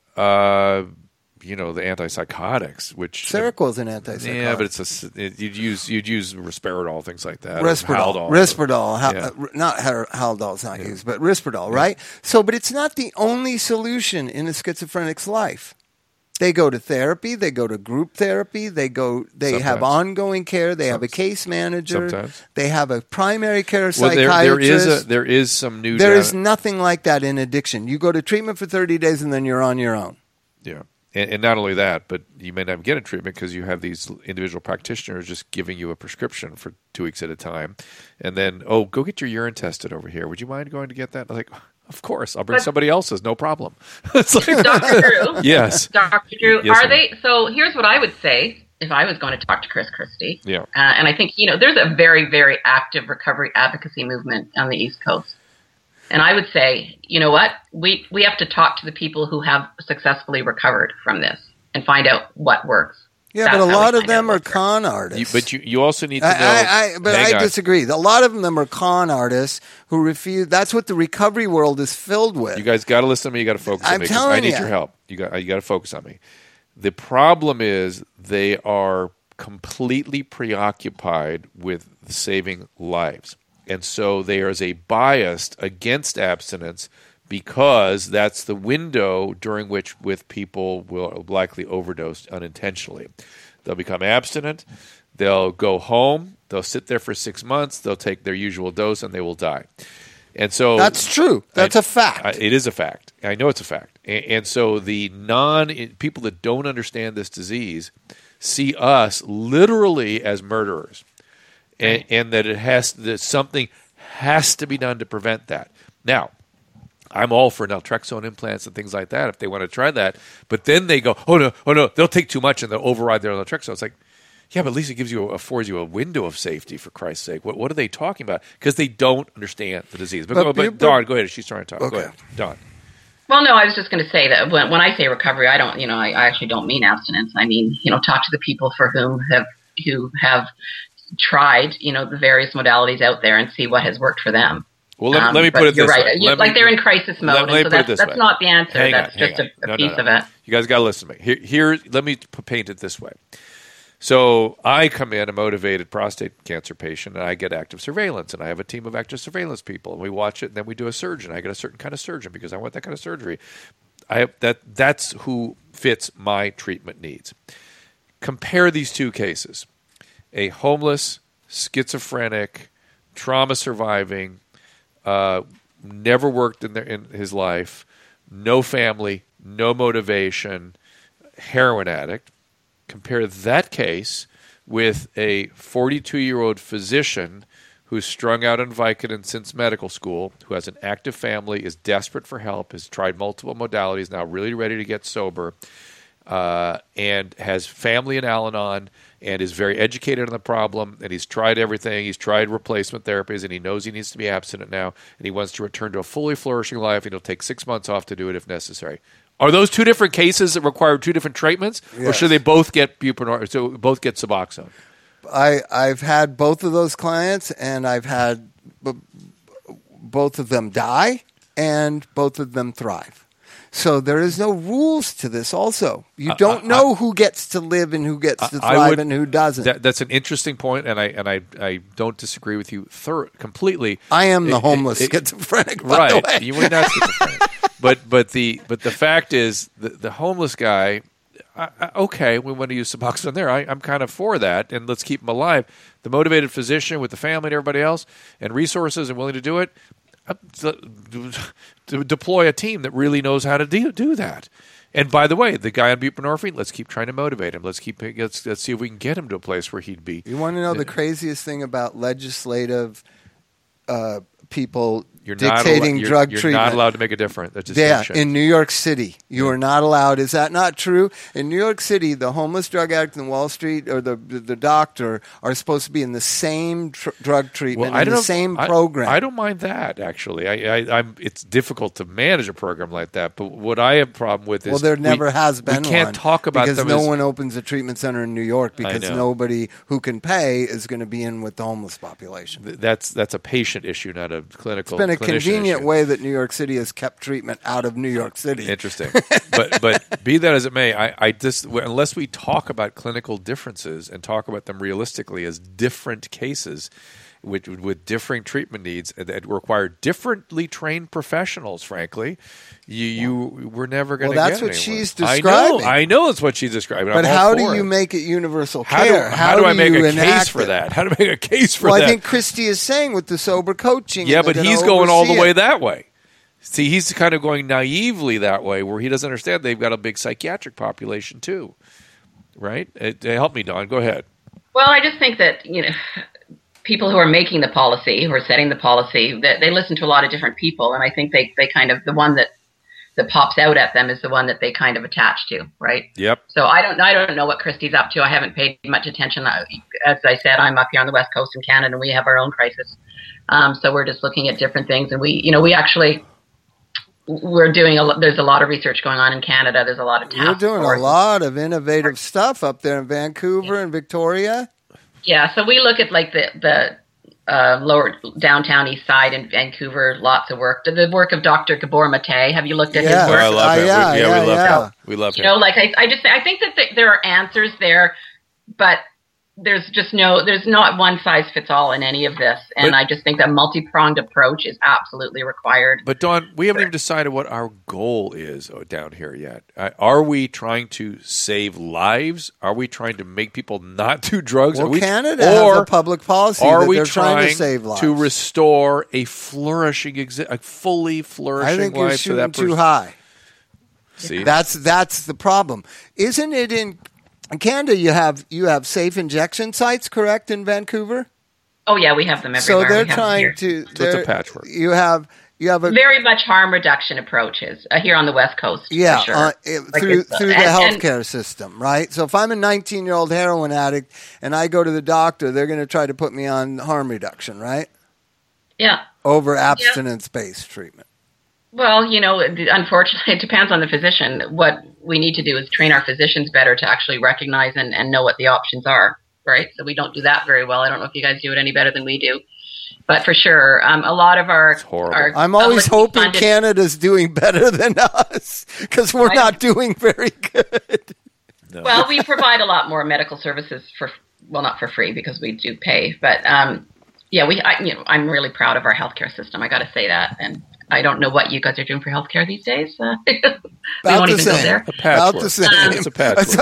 A: Uh, you know, the antipsychotics, which
B: Seroquel is an antipsychotic.
A: Yeah, but it's a s- it, you'd use you'd use Risperidol, things like that. or
B: Risperdal,
A: Haldol.
B: Risperdal, Hal-
A: Yeah.
B: uh, not Hal- Haldol's not used, but Risperdal, right? So, but it's not the only solution in a schizophrenic's life. They go to therapy, they go to group therapy, they go, they have
A: Sometimes.
B: ongoing care, they have a case manager,
A: Sometimes.
B: they have a primary care
A: Well,
B: psychiatrist.
A: there there is a there is some new
B: There
A: data.
B: is nothing like that in addiction. You go to treatment for thirty days and then you're on your own.
A: Yeah. And, and not only that, but you may not get a treatment because you have these individual practitioners just giving you a prescription for two weeks at a time. And then, oh, go get your urine tested over here. Would you mind going to get that? I'm like, of course. I'll bring
C: But-
A: somebody else's. No problem. It's like,
C: Doctor Drew.
A: yes.
C: Doctor Drew,
A: Yes,
C: are
A: ma'am.
C: they? So here's what I would say if I was going to talk to Chris Christie.
A: Yeah.
C: Uh, and I think, you know, there's a very, very active recovery advocacy movement on the East Coast. And I would say, you know what? We, we have to talk to the people who have successfully recovered from this and find out what works.
B: Yeah,
C: That's
B: but a
C: how we
B: lot of
C: find out
B: them are
C: what works.
B: con
A: You,
B: artists.
A: but you, you also need to know.
B: I, I, I, but
A: Hang
B: I
A: on.
B: disagree. A lot of them are con artists who refuse. That's what the recovery world is filled with.
A: You guys got to listen to me. You got to focus on
B: I'm
A: me. 'cause
B: telling
A: I need
B: ya.
A: your help. You got you got to focus on me. The problem is they are completely preoccupied with saving lives, and so there is a bias against abstinence because that's the window during which with people will likely overdose unintentionally. They'll become abstinent. They'll go home. They'll sit there for six months. They'll take their usual dose, and they will die. And so
B: That's true. That's
A: I-
B: a fact.
A: I- it is a fact. I know it's a fact. And, and so the non people that don't understand this disease see us literally as murderers, and, and that it has that something has to be done to prevent that. Now, I'm all for naltrexone implants and things like that if they want to try that. But then they go, oh no, oh no, they'll take too much and they'll override their naltrexone. It's like, yeah, but at least it gives you affords you a window of safety, for Christ's sake. What what are they talking about? Because they don't understand the disease. But,
B: But
A: go, but
B: people-
A: Dawn, go ahead. She's trying to talk.
B: Okay.
A: Go ahead, Dawn.
C: Well, no, I was just going to say that when, when I say recovery, I don't, you know, I, I actually don't mean abstinence. I mean, you know, talk to the people for whom have who have tried, you know, the various modalities out there and see what has worked for them.
A: Well, let,
C: Um,
A: let me
C: but
A: put it
C: you're
A: this
C: right.
A: way.
C: You-
A: Let
C: like
A: me-
C: they're in crisis mode,
A: let-
C: and
A: let me
C: so
A: put it
C: that's,
A: this
C: that's
A: way.
C: not the answer.
A: Hang
C: that's
A: on, hang
C: just
A: on.
C: a, a
A: No, no,
C: piece
A: no.
C: of it.
A: You guys got to listen to me. Here, here, let me p- paint it this way. So I come in a motivated prostate cancer patient, and I get active surveillance, and I have a team of active surveillance people, and we watch it, and then we do a surgeon. I get a certain kind of surgeon because I want that kind of surgery. I have, that that's who fits my treatment needs. Compare these two cases: a homeless, schizophrenic, trauma surviving, uh, never worked in, their, in his life, no family, no motivation, heroin addict. Compare that case with a forty-two-year-old physician who's strung out on Vicodin since medical school, who has an active family, is desperate for help, has tried multiple modalities, now really ready to get sober, uh, and has family in Al-Anon, and is very educated on the problem, and he's tried everything. He's tried replacement therapies, and he knows he needs to be abstinent now, and he wants to return to a fully flourishing life, and he'll take six months off to do it if necessary. Are those two different cases that require two different treatments, or
B: Yes.
A: should they both get buprenorphine? So both get Suboxone.
B: I I've had both of those clients, and I've had b- both of them die, and both of them thrive. So there is no rules to this. Also, you don't
A: I-
B: know who gets to live and who gets to
A: I
B: thrive
A: would-
B: and who doesn't.
A: That, that's an interesting point, and I and I, I don't disagree with you thir- completely.
B: I am the
A: It-
B: homeless
A: it- it-
B: schizophrenic, by
A: right?
B: the way.
A: You were not schizophrenic, but but the but the fact is, the, the homeless guy. I, I, okay, we want to use Suboxone there. I, I'm kind of for that, and let's keep him alive. The motivated physician with the family and everybody else, and resources and willing to do it, uh, to, to deploy a team that really knows how to do, do that. And by the way, the guy on buprenorphine, let's keep trying to motivate him. Let's keep let's, let's see if we can get him to a place where he'd be.
B: You want to know the craziest thing about legislative uh, people
A: You're not
B: dictating
A: al- you're,
B: drug
A: you're
B: treatment.
A: not allowed to make a difference. A
B: Yeah,
A: distinction.
B: in New York City, you
A: Yeah.
B: are not allowed. Is that not true? In New York City, the homeless drug addict and Wall Street or the the, the doctor are supposed to be in the same tr- drug treatment,
A: Well, I
B: in
A: don't
B: the
A: know-
B: same
A: I-
B: program.
A: I don't mind that actually. I, I, I'm. It's difficult to manage a program like that. But what I have a problem with is
B: well, there
A: we-
B: never has been
A: We can't
B: one
A: talk about
B: because
A: them
B: no
A: as,
B: one opens a treatment center in New York because
A: know.
B: nobody who can pay is going to be in with the homeless population.
A: That's that's a patient issue, not a clinical.
B: It's been a
A: clinician
B: convenient
A: issue.
B: way that New York City has kept treatment out of New York City.
A: Interesting, but but be that as it may, I, I just unless we talk about clinical differences and talk about them realistically as different cases, with with differing treatment needs that require differently trained professionals. Frankly, you you we're never going to.
B: Well, that's
A: get
B: what
A: anywhere.
B: she's
A: I
B: describing.
A: know, I know that's what she's describing.
B: But
A: I'm all
B: how do
A: for
B: you
A: it.
B: make it universal
A: How do,
B: care?
A: how do I make
B: you
A: a case
B: enact
A: for
B: it?
A: that? How to make a case for
B: Well,
A: that?
B: I think Christie is saying with the sober coaching.
A: Yeah,
B: and
A: but
B: they're
A: he's
B: gonna
A: going all the
B: oversee
A: way
B: it.
A: that way. See, he's kind of going naively that way, where he doesn't understand they've got a big psychiatric population too, right? It, it, help me, Dawn. Go ahead.
C: Well, I just think that, you know, people who are making the policy, who are setting the policy, that they listen to a lot of different people, and I think they, they kind of the one that that pops out at them is the one that they kind of attach to, right?
A: Yep.
C: So I don't I don't know what Christie's up to. I haven't paid much attention. As I said, I'm up here on the West Coast in Canada, and we have our own crisis. Um, so we're just looking at different things, and we, you know, we actually we're doing a lo- there's a lot of research going on in Canada. There's a lot of
B: You're
C: task
B: doing a
C: forces.
B: lot of innovative stuff up there in Vancouver and Victoria.
C: Yeah, so we look at like the the uh, lower downtown east side in Vancouver. Lots of work. The, the work of Doctor Gabor Mate. Have you looked at
B: Yeah.
C: his
A: Oh,
C: work?
A: I love
B: Uh,
A: him.
B: yeah,
A: we, yeah,
B: yeah,
A: we love
B: yeah.
A: him. We love
C: You
A: him.
C: know, like I, I just I think that th- there are answers there, but there's just no there's not one size fits all in any of this, and
A: But-
C: I just think that multi-pronged approach is absolutely required.
A: But Dawn, we haven't even decided what our goal is oh, down here yet. Uh, are we trying to save lives? Are we trying to make people not do drugs?
B: Well,
A: are we,
B: Canada
A: or
B: has a public policy
A: are
B: that
A: we
B: they're trying,
A: trying
B: to save lives.
A: to restore a flourishing, exi- a fully flourishing
B: I think you're
A: life to that
B: shooting
A: person?
B: too high.
A: See,
B: That's that's the problem, isn't it? In in Canada, you have you have safe injection sites, correct, in Vancouver.
C: Oh yeah, we have them
B: So
C: everywhere.
B: they're
C: We have them
B: trying
C: here.
B: to.
A: So it's a
B: they're-
A: patchwork.
B: You have you have a
C: very much harm reduction approaches uh, here on the West Coast.
B: yeah
C: for sure.
B: uh, it-
C: Like
B: through
C: it's, uh,
B: through the
C: and- and-
B: healthcare system, right? So if I'm a nineteen year old heroin addict and I go to the doctor, they're going to try to put me on harm reduction, right?
C: Yeah.
B: Over abstinence based treatment.
C: Well, you know, it- unfortunately, it depends on the physician. What we need to do is train our physicians better to actually recognize and, and know what the options are, right? So we don't do that very well. I don't know if you guys do it any better than we do. But for sure, um, a lot of our...
A: horrible.
C: our
B: I'm always
C: publicly
B: hoping
C: funded-
B: Canada's doing better than us because we're
C: I-
B: not doing very good.
A: No.
C: Well, we provide a lot more medical services for, well, not for free because we do pay. But, um, yeah, we. I, you know, I'm really proud of our healthcare system. I got to say that. And I don't know what you guys are doing for healthcare these days. Uh, we
B: About
C: won't
B: the
C: even go
B: same.
C: there.
A: A patchwork.
B: About the same.
A: It's a patchwork.
B: It's a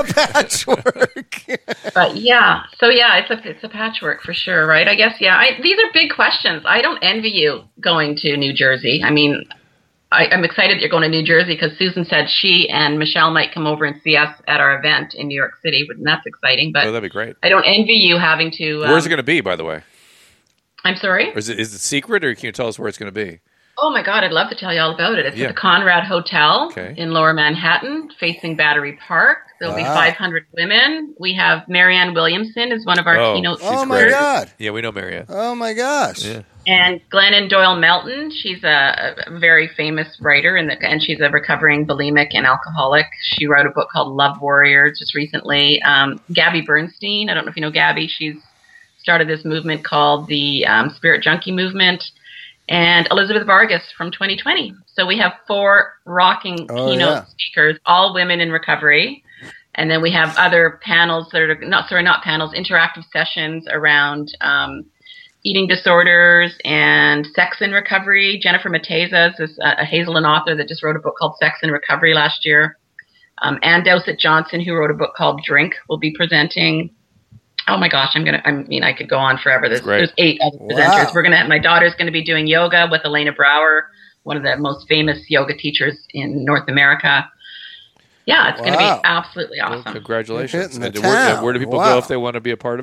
B: patchwork.
C: But yeah, so yeah, it's a it's a patchwork for sure, right? I guess yeah. I, these are big questions. I don't envy you going to New Jersey. I mean, I, I'm excited that you're going to New Jersey because Susan said she and Michelle might come over and see us at our event in New York City, and that's exciting. But
A: oh, that'd be great.
C: I don't envy you having to. Um,
A: Where's it going to be, by the way?
C: I'm sorry.
A: Or is it is it secret, or can you tell us where it's going to be?
C: Oh my God, I'd love to tell you all about it. It's
A: Yeah.
C: at the Conrad Hotel
A: Okay.
C: in Lower Manhattan, facing Battery Park. There'll be
B: Wow.
C: five hundred women. We have Marianne Williamson is one of our
A: Oh,
C: keynote
A: she's
B: Oh my
C: speakers.
B: God.
A: Yeah, we know Marianne.
B: Oh my gosh.
A: Yeah.
C: And Glennon Doyle Melton, she's a, a very famous writer, and, the, and she's a recovering bulimic and alcoholic. She wrote a book called Love Warriors just recently. Um, Gabby Bernstein, I don't know if you know Gabby, she's started this movement called the um, Spirit Junkie Movement. And Elizabeth Vargas from twenty twenty. So we have four rocking
B: Oh,
C: keynote
B: yeah.
C: speakers, all women in recovery. And then we have other panels that are not sorry, not panels, interactive sessions around um, eating disorders and sex in recovery. Jennifer Mateza is a, a Hazelden author that just wrote a book called Sex in Recovery last year. Um, Ann Dowsett Johnson, who wrote a book called Drink, will be presenting. Oh my gosh, I'm gonna. I mean, I could go on forever. There's,
A: Great.
C: there's eight other
B: Wow.
C: presenters. We're gonna. My daughter's gonna be doing yoga with Elena Brower, one of the most famous yoga teachers in North America. Yeah, it's gonna
B: Wow.
C: be absolutely
A: Well,
C: awesome.
A: congratulations.
B: Hitting the
A: And where,
B: town.
A: where do people
B: Wow.
A: go if they want to be a part of it?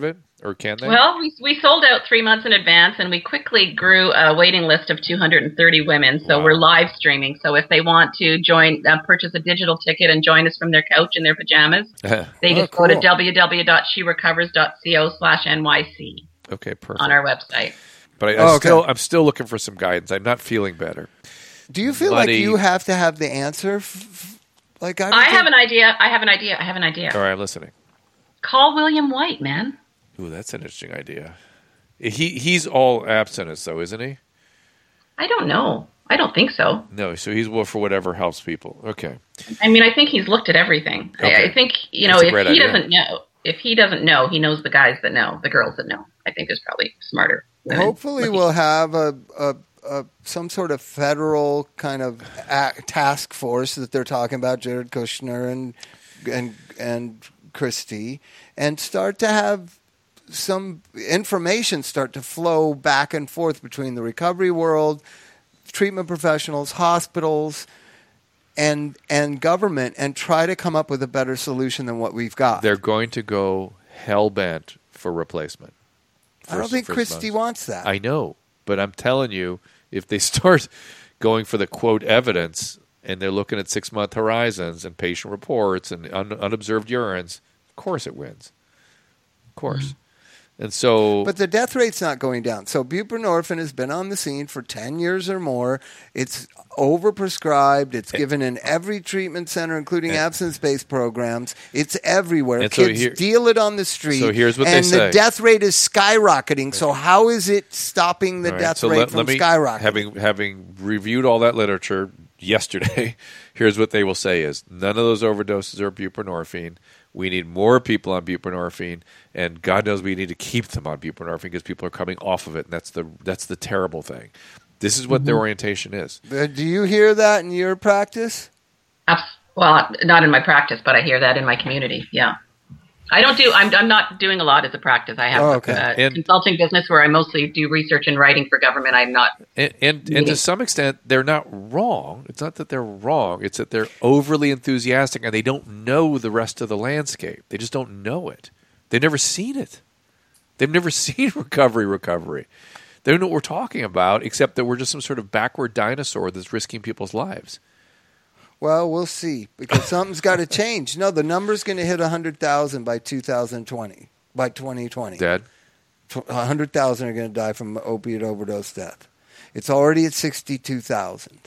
A: or can they?
C: Well, we we sold out three months in advance, and we quickly grew a waiting list of two hundred thirty women. So
A: Wow.
C: we're live streaming. So if they want to join, uh, purchase a digital ticket and join us from their couch in their pajamas, they
B: Oh,
C: just go to
B: cool.
C: w w w dot she recovers dot co slash n y c
A: Okay, perfect.
C: on our website.
A: But I, I
B: Oh, okay.
A: still, I'm still looking for some guidance. I'm not feeling better.
B: Do you feel
A: Muddy.
B: like you have to have the answer? F- f- like I, don't
C: I
B: think-
C: have an idea. I have an idea. I have an idea.
A: All right, I'm listening.
C: Call William White, man.
A: Ooh, that's an interesting idea. He he's all abstinence though, isn't he?
C: I don't know. I don't think so.
A: No, so he's well for whatever helps people. Okay.
C: I mean, I think he's looked at everything. I,
A: Okay.
C: I think, you know,
A: That's a
C: if
A: great
C: he
A: idea.
C: doesn't know, if he doesn't know, he knows the guys that know, the girls that know. I think there's probably smarter women.
B: Hopefully,
C: looking.
B: we'll have a, a, a some sort of federal kind of act, task force that they're talking about, Jared Kushner and and and Christie, and start to have some information start to flow back and forth between the recovery world, treatment professionals, hospitals, and and government, and try to come up with a better solution than what we've got.
A: They're going to go hell bent for replacement.
B: I don't think Christie wants that.
A: I know, but I'm telling you, if they start going for the quote evidence and they're looking at six month horizons and patient reports and un- unobserved urines, of course it wins. Of course.
C: Mm-hmm.
A: And so,
B: But the death rate's not going down. So buprenorphine has been on the scene for ten years or more. It's overprescribed. It's given in every treatment center, including
A: And-
B: abstinence-based programs. It's everywhere.
A: And so
B: Kids
A: here-
B: deal it on the street.
A: So here's what they
B: and
A: say.
B: the death rate is skyrocketing. So how is it stopping the
A: all right,
B: death
A: so
B: rate
A: let,
B: from
A: let me,
B: skyrocketing?
A: having having reviewed all that literature yesterday, here's what they will say is none of those overdoses are buprenorphine. We need more people on buprenorphine, and God knows we need to keep them on buprenorphine because people are coming off of it, and that's the that's the terrible thing. This is what
B: Mm-hmm.
A: their orientation is.
B: Uh, Do you hear that in your practice?
C: Abs- Well, not in my practice, but I hear that in my community. Yeah. I don't do, I'm, I'm not doing a lot as a practice. I have
B: Oh, okay.
C: a
A: And-
C: consulting business where I mostly do research and writing for government. I'm not,
A: And, and and to some extent, they're not wrong. It's not that they're wrong. It's that they're overly enthusiastic and they don't know the rest of the landscape. They just don't know it. They've never seen it. They've never seen recovery, recovery. They don't know what we're talking about, except that we're just some sort of backward dinosaur that's risking people's lives.
B: Well, we'll see, because something's got to change. No, the number's going to hit one hundred thousand by two thousand twenty, by twenty twenty.
A: Dad?
B: one hundred thousand are going to die from opiate overdose death. It's already at sixty-two thousand.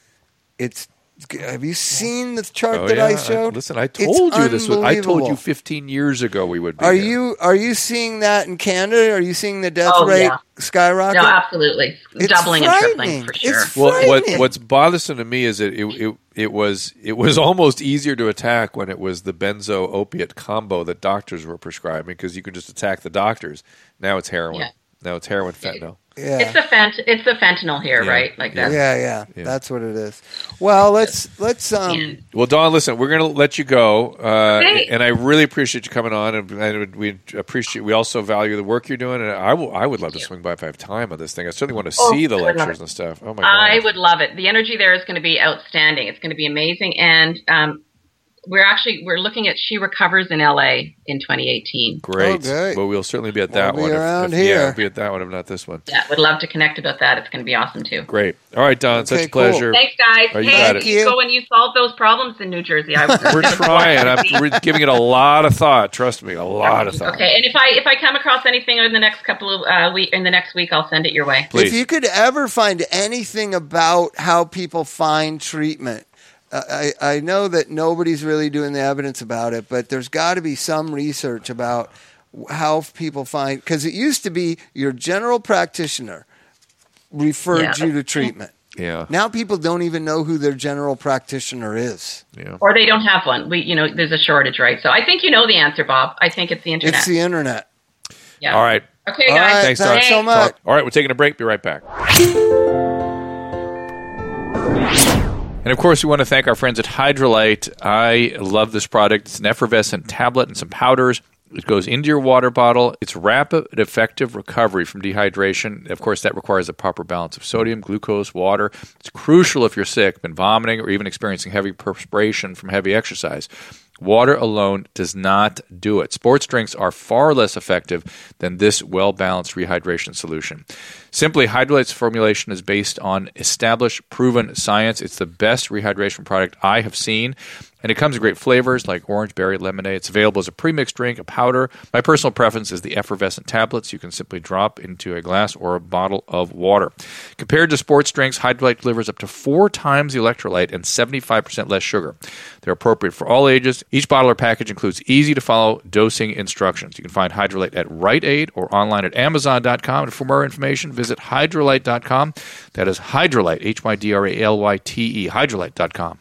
B: It's have you seen the chart
A: Oh,
B: that
A: yeah.
B: I showed?
A: Listen, I
B: It's
A: told you this. Was, I told
B: unbelievable.
A: you fifteen years ago we would be
B: Are
A: here.
B: you are you seeing that in Canada? Are you seeing the death
C: Oh,
B: rate
C: yeah.
B: skyrocket?
C: no, absolutely.
B: It's
C: Doubling and tripling
B: frightening.
C: for sure.
B: It's
A: Well, what,
B: frightening.
A: what's bothersome to me is that it, it it was it was almost easier to attack when it was the benzo opiate combo that doctors were prescribing because you could just attack the doctors. Now it's heroin.
C: Yeah.
A: Now it's heroin fentanyl.
B: Yeah.
C: It's the fent- it's the fentanyl here,
A: Yeah.
C: right? Like that.
B: yeah, yeah,
A: Yeah.
B: That's what it is. Well, let's let's um
C: And-
A: Well, Dawn, listen, we're going to let you go, uh,
C: Okay.
A: and I really appreciate you coming on, and, and we appreciate. We also value the work you're doing, and I will. I would love to swing by if I have time on this thing. I certainly want to
C: Oh,
A: see the
C: I would love
A: lectures
C: it.
A: and stuff. Oh my god!
C: I would love it. The energy there is going to be outstanding. It's going to be amazing. And um, we're actually we're looking at She Recovers in L A in twenty eighteen.
A: Great.
B: Oh, great.
A: Well, we'll certainly be at that
B: We'll be
A: one. if-
B: around
A: if, Yeah,
B: here.
A: we'll be at that one, if not this one.
C: Yeah, would love to connect about that. It's going to be awesome too.
A: Great. All right, Don. such
B: Okay,
A: a pleasure.
C: Thanks, guys.
A: Oh, you
C: hey,
A: got it.
C: you go and you solve those problems in New Jersey. I was
A: We're trying. I'm we're giving it a lot of thought. Trust me, a lot of thought.
C: Okay, and if I if I come across anything in the next couple of uh, week in the next week, I'll send it your way.
A: Please.
B: If you could ever find anything about how people find treatment, uh, I, I know that nobody's really doing the evidence about it, but there's got to be some research about how people find, because it used to be your general practitioner referred
C: Yeah.
B: you to treatment.
A: Yeah.
B: Now people don't even know who their general practitioner is.
A: Yeah.
C: Or they don't have one. We, you know, there's a shortage, right? So I think you know the answer, Bob. I think it's the internet.
B: It's the internet.
C: yeah.
A: All right.
C: Okay,
B: All
C: guys.
B: right,
A: Thanks,
B: thanks
A: Don.
B: so much.
A: All right, we're taking a break. Be right back. And of course, we want to thank our friends at Hydrolite. I love this product. It's an effervescent tablet and some powders. It goes into your water bottle. It's rapid and effective recovery from dehydration. Of course, that requires a proper balance of sodium, glucose, water. It's crucial if you're sick, been vomiting, or even experiencing heavy perspiration from heavy exercise. Water alone does not do it. Sports drinks are far less effective than this well-balanced rehydration solution. Simply, Hydrolyte's formulation is based on established, proven science. It's the best rehydration product I have seen, and it comes in great flavors like orange, berry, lemonade. It's available as a premixed drink, a powder. My personal preference is the effervescent tablets you can simply drop into a glass or a bottle of water. Compared to sports drinks, Hydrolyte delivers up to four times the electrolyte and seventy-five percent less sugar. They're appropriate for all ages. Each bottle or package includes easy-to-follow dosing instructions. You can find Hydrolyte at Rite Aid or online at Amazon dot com. And for more information, visit Hydrolyte dot com. That is Hydrolyte, H Y D R A L Y T E, Hydrolyte dot com.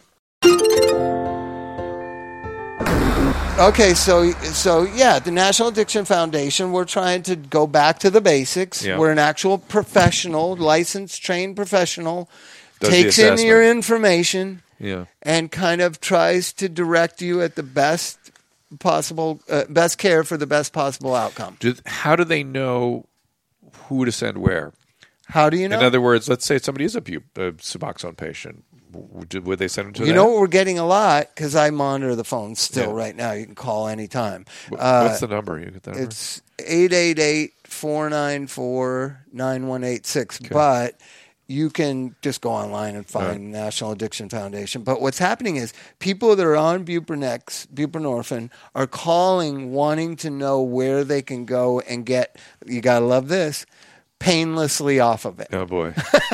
B: Okay, so so yeah, the National Addiction Foundation, we're trying to go back to the basics.
A: Yeah.
B: We're an actual professional, licensed, trained professional,
A: Does the
B: takes in
A: assessment.
B: your information
A: Yeah.
B: and kind of tries to direct you at the best possible, uh, best care for the best possible outcome.
A: Do, how do they know who to send where?
B: How do you know?
A: In other words, let's say somebody is a, bu- a Suboxone patient. Would, would they send them to
B: You
A: that?
B: know what we're getting a lot, because I monitor the phone still
A: Yeah.
B: right now. You can call anytime.
A: Wh-
B: Uh,
A: What's the number? You get that number?
B: It's eight eight eight, four nine four, nine one eight six. But you can just go online and find National Addiction Foundation. But what's happening is people that are on buprenorphine, buprenorphine are calling wanting to know where they can go and get, you got to love this, painlessly off of it.
A: Oh, boy.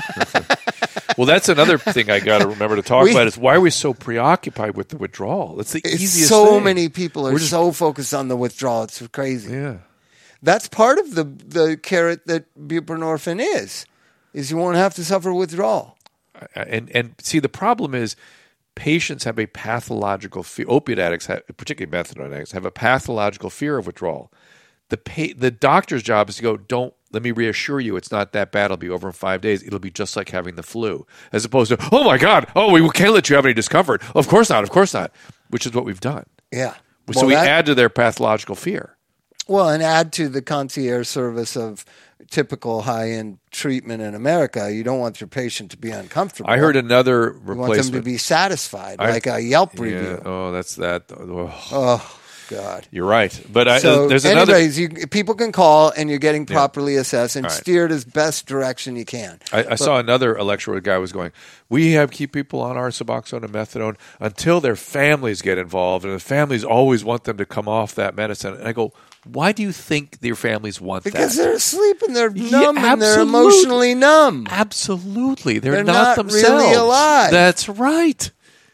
A: Well, that's another thing I got to remember to talk
B: We-
A: about is why are we so preoccupied with the withdrawal? It's the
B: It's
A: easiest
B: so
A: thing.
B: many people are
A: We're just-
B: so focused on the withdrawal. It's crazy.
A: Yeah.
B: That's part of the, the carrot that buprenorphine is, is you won't have to suffer withdrawal.
A: And and see, the problem is patients have a pathological fear. Opiate addicts, have, particularly methadone addicts, have a pathological fear of withdrawal. The pa- the doctor's job is to go, don't, let me reassure you, it's not that bad. It'll be over in five days. It'll be just like having the flu. As opposed to, oh my God, oh, we can't let you have any discomfort. Of course not, of course not. Which is what we've done.
B: Yeah.
A: So
B: Well,
A: we
B: that-
A: add to their pathological fear.
B: Well, and add to the concierge service of typical high-end treatment in America. You don't want your patient to be uncomfortable.
A: I heard another
B: You want them
A: replacement.
B: to be satisfied,
A: I-
B: like a Yelp
A: Yeah,
B: review.
A: oh, that's that. Oh,
B: Oh, God.
A: you're right. But I,
B: So,
A: there's another.
B: anyways, you, people can call, and you're getting properly assessed and
A: All right.
B: steered as best direction you can.
A: I, I saw another lecture where a guy was going, we have keep people on our Suboxone and methadone until their families get involved, and the families always want them to come off that medicine. And I go, why do you think their families want
B: Because
A: that?
B: they're asleep and they're
A: Yeah,
B: numb and they're
A: absolute-
B: emotionally numb.
A: Absolutely. They're,
B: They're
A: not,
B: not
A: themselves.
B: really alive.
A: That's right.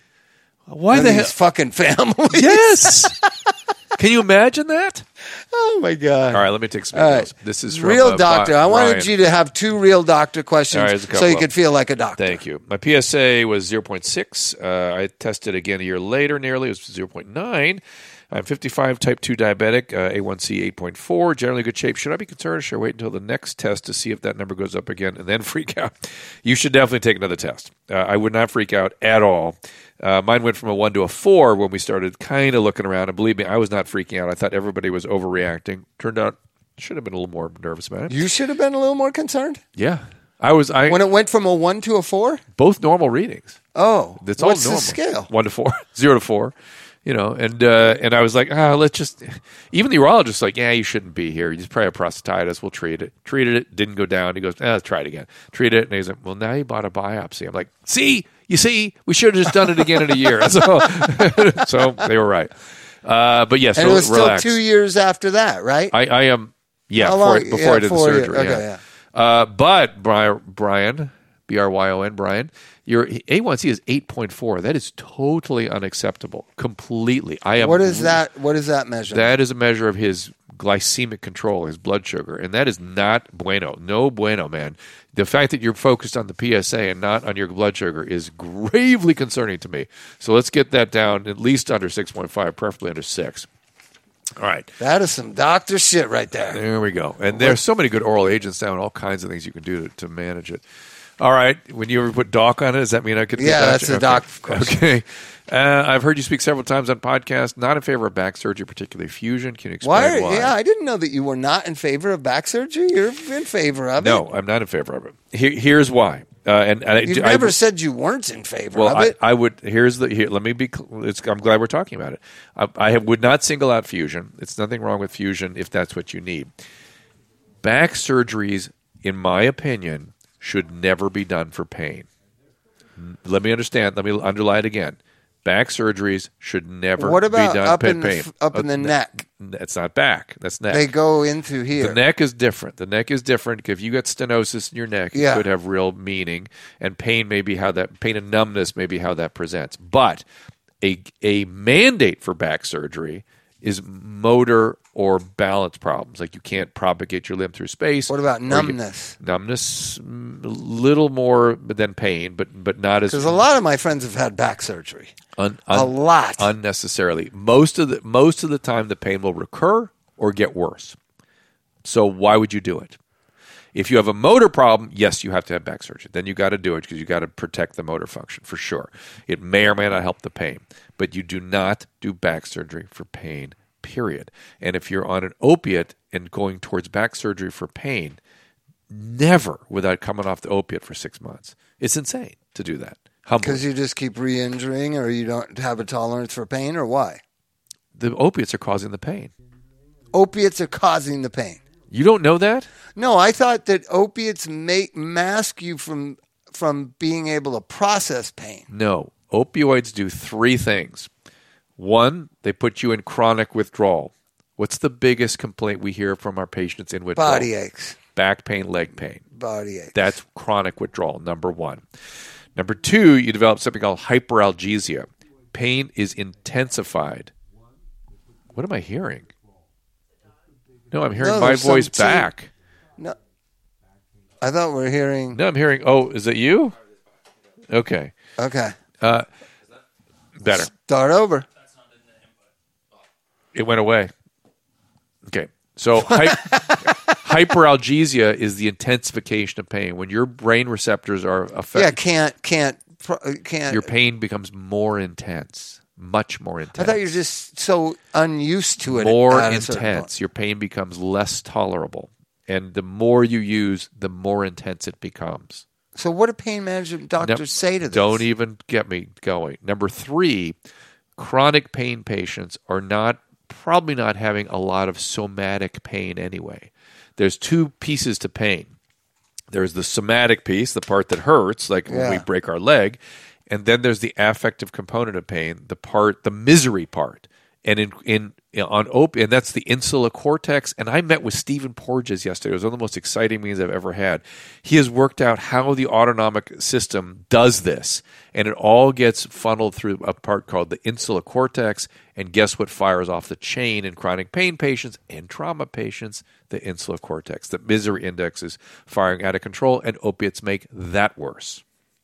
A: Why
B: And
A: the hell?
B: these fucking families.
A: Yes. Can you imagine that?
B: Oh, my God.
A: All right, let me take some
B: All
A: emails.
B: right.
A: This is from
B: Real
A: uh,
B: doctor.
A: Bi-
B: I wanted
A: Brian.
B: you to have two real doctor questions
A: All right, there's a
B: so
A: couple
B: you
A: of
B: could feel like a doctor.
A: Thank you. My P S A was zero point six. Uh, I tested again a year later nearly. It was zero point nine. I'm fifty-five, type two diabetic, uh, A one C eight point four, generally good shape. Should I be concerned or should I wait until the next test to see if that number goes up again and then freak out? You should definitely take another test. Uh, I would not freak out at all. Uh, mine went from a one to a four when we started kind of looking around. And believe me, I was not freaking out. I thought everybody was overreacting. Turned out I should have been a little more nervous about it.
B: You should have been a little more concerned.
A: Yeah. I was. I
B: When it went from a one to a four?
A: both normal readings.
B: Oh.
A: That's
B: what's
A: all normal.
B: the scale?
A: One to four, zero to four. You know, and uh, and I was like, ah, let's just. Even the urologist like, yeah, you shouldn't be here. You just probably have prostatitis. We'll treat it. Treated it. Didn't go down. He goes, ah, let's try it again. Treat it. And he's like, well, now you bought a biopsy. I'm like, see, you see, we should have just done it again in a year. So, so they were right. Uh, but yes,
B: And it was
A: relax.
B: still two years after that, right?
A: I, I am. Yeah,
B: How
A: before,
B: long-
A: before
B: yeah,
A: I did the
B: four years.
A: surgery.
B: Okay,
A: yeah. Uh, but Brian, Brian, B R Y O N, Brian, your A one C is eight point four. That is totally unacceptable. Completely. I am.
B: What is that? What is that measure?
A: That is a measure of his glycemic control, his blood sugar, and that is not bueno. No bueno, man. The fact that you're focused on the P S A and not on your blood sugar is gravely concerning to me. So let's get that down at least under six point five, preferably under six. All right.
B: That is some doctor shit right there.
A: There we go. And there's so many good oral agents now and all kinds of things you can do to, to manage it. All right. When you ever put doc on it, does that mean I could?
B: Yeah,
A: get
B: that's
A: okay.
B: a doc question.
A: Okay. Uh, I've heard you speak several times on podcasts. Not in favor of back surgery, particularly fusion. Can you explain
B: Why?
A: why?
B: Yeah, I didn't know that you were not in favor of back surgery. You're in favor of it.
A: No, I'm not in favor of it. Here, here's why. Uh, and, and
B: You
A: I,
B: never
A: I,
B: said you weren't in favor
A: well,
B: of
A: I,
B: it.
A: I would. Here's the. Here, let me be. It's, I'm glad we're talking about it. I, I would not single out fusion. It's nothing wrong with fusion if that's what you need. Back surgeries, in my opinion, should never be done for pain. Let me understand. Let me underline it again. Back surgeries should never
B: What about
A: be done
B: up
A: for
B: in the
A: pain.
B: f- up in the
A: Uh,
B: neck?
A: That's not back. That's neck.
B: They go in through here.
A: The neck is different. The neck is different. If you got stenosis in your neck,
B: Yeah.
A: it could have real meaning, and pain may be how that pain and numbness may be how that presents. But a a mandate for back surgery is motor or balance problems, like you can't propagate your limb through space.
B: What about
A: or you-
B: numbness?
A: Numbness, mm, a little more than pain, but but not as
B: Because a lot of my friends have had back surgery.
A: un,
B: A
A: un-
B: lot.
A: unnecessarily. Most of the most of the time, the pain will recur or get worse. So why would you do it? If you have a motor problem, yes, you have to have back surgery. Then you got to do it because you got to protect the motor function for sure. It may or may not help the pain, but you do not do back surgery for pain. Period. And if you're on an opiate and going towards back surgery for pain, never without coming off the opiate for six months. It's insane to do that. Humbly.
B: Because you just keep re-injuring, or you don't have a tolerance for pain, or why?
A: The opiates are causing the pain.
B: Opiates are causing the pain.
A: You don't know that?
B: No, I thought that opiates make mask you from from being able to process pain.
A: No. Opioids do three things. One, they put you in chronic withdrawal. What's the biggest complaint we hear from our patients in withdrawal?
B: Body aches.
A: Back pain, leg pain.
B: Body aches.
A: That's chronic withdrawal, number one. Number two, you develop something called hyperalgesia. Pain is intensified. What am I hearing? No, I'm hearing
B: No,
A: my
B: there's some
A: voice
B: tea-
A: back.
B: No, I thought we were hearing.
A: No, I'm hearing, oh, is it you? Okay.
B: Okay,
A: Uh, better.
B: start over.
A: It went away. Okay. So hy- hyperalgesia is the intensification of pain. When your brain receptors are
B: Yeah,
A: affected,
B: can't can't pro- can't.
A: your pain becomes more intense, much more intense.
B: I thought you were just so unused to it.
A: more
B: at a certain point.
A: intense. Your pain becomes less tolerable. And the more you use, the more intense it becomes.
B: So, what do pain management doctors
A: Num-
B: say to this?
A: Don't even get me going. Number three, chronic pain patients are not probably not having a lot of somatic pain anyway. There's two pieces to pain. There's the somatic piece, the part that hurts, like when we
B: Yeah.
A: break our leg, and then there's the affective component of pain, the part, the misery part. And in in on opiate, and that's the insular cortex. And I met with Stephen Porges yesterday. It was one of the most exciting meetings I've ever had. He has worked out how the autonomic system does this, and it all gets funneled through a part called the insular cortex. And guess what fires off the chain in chronic pain patients and trauma patients? The insular cortex. The misery index is firing out of control, and opiates make that worse.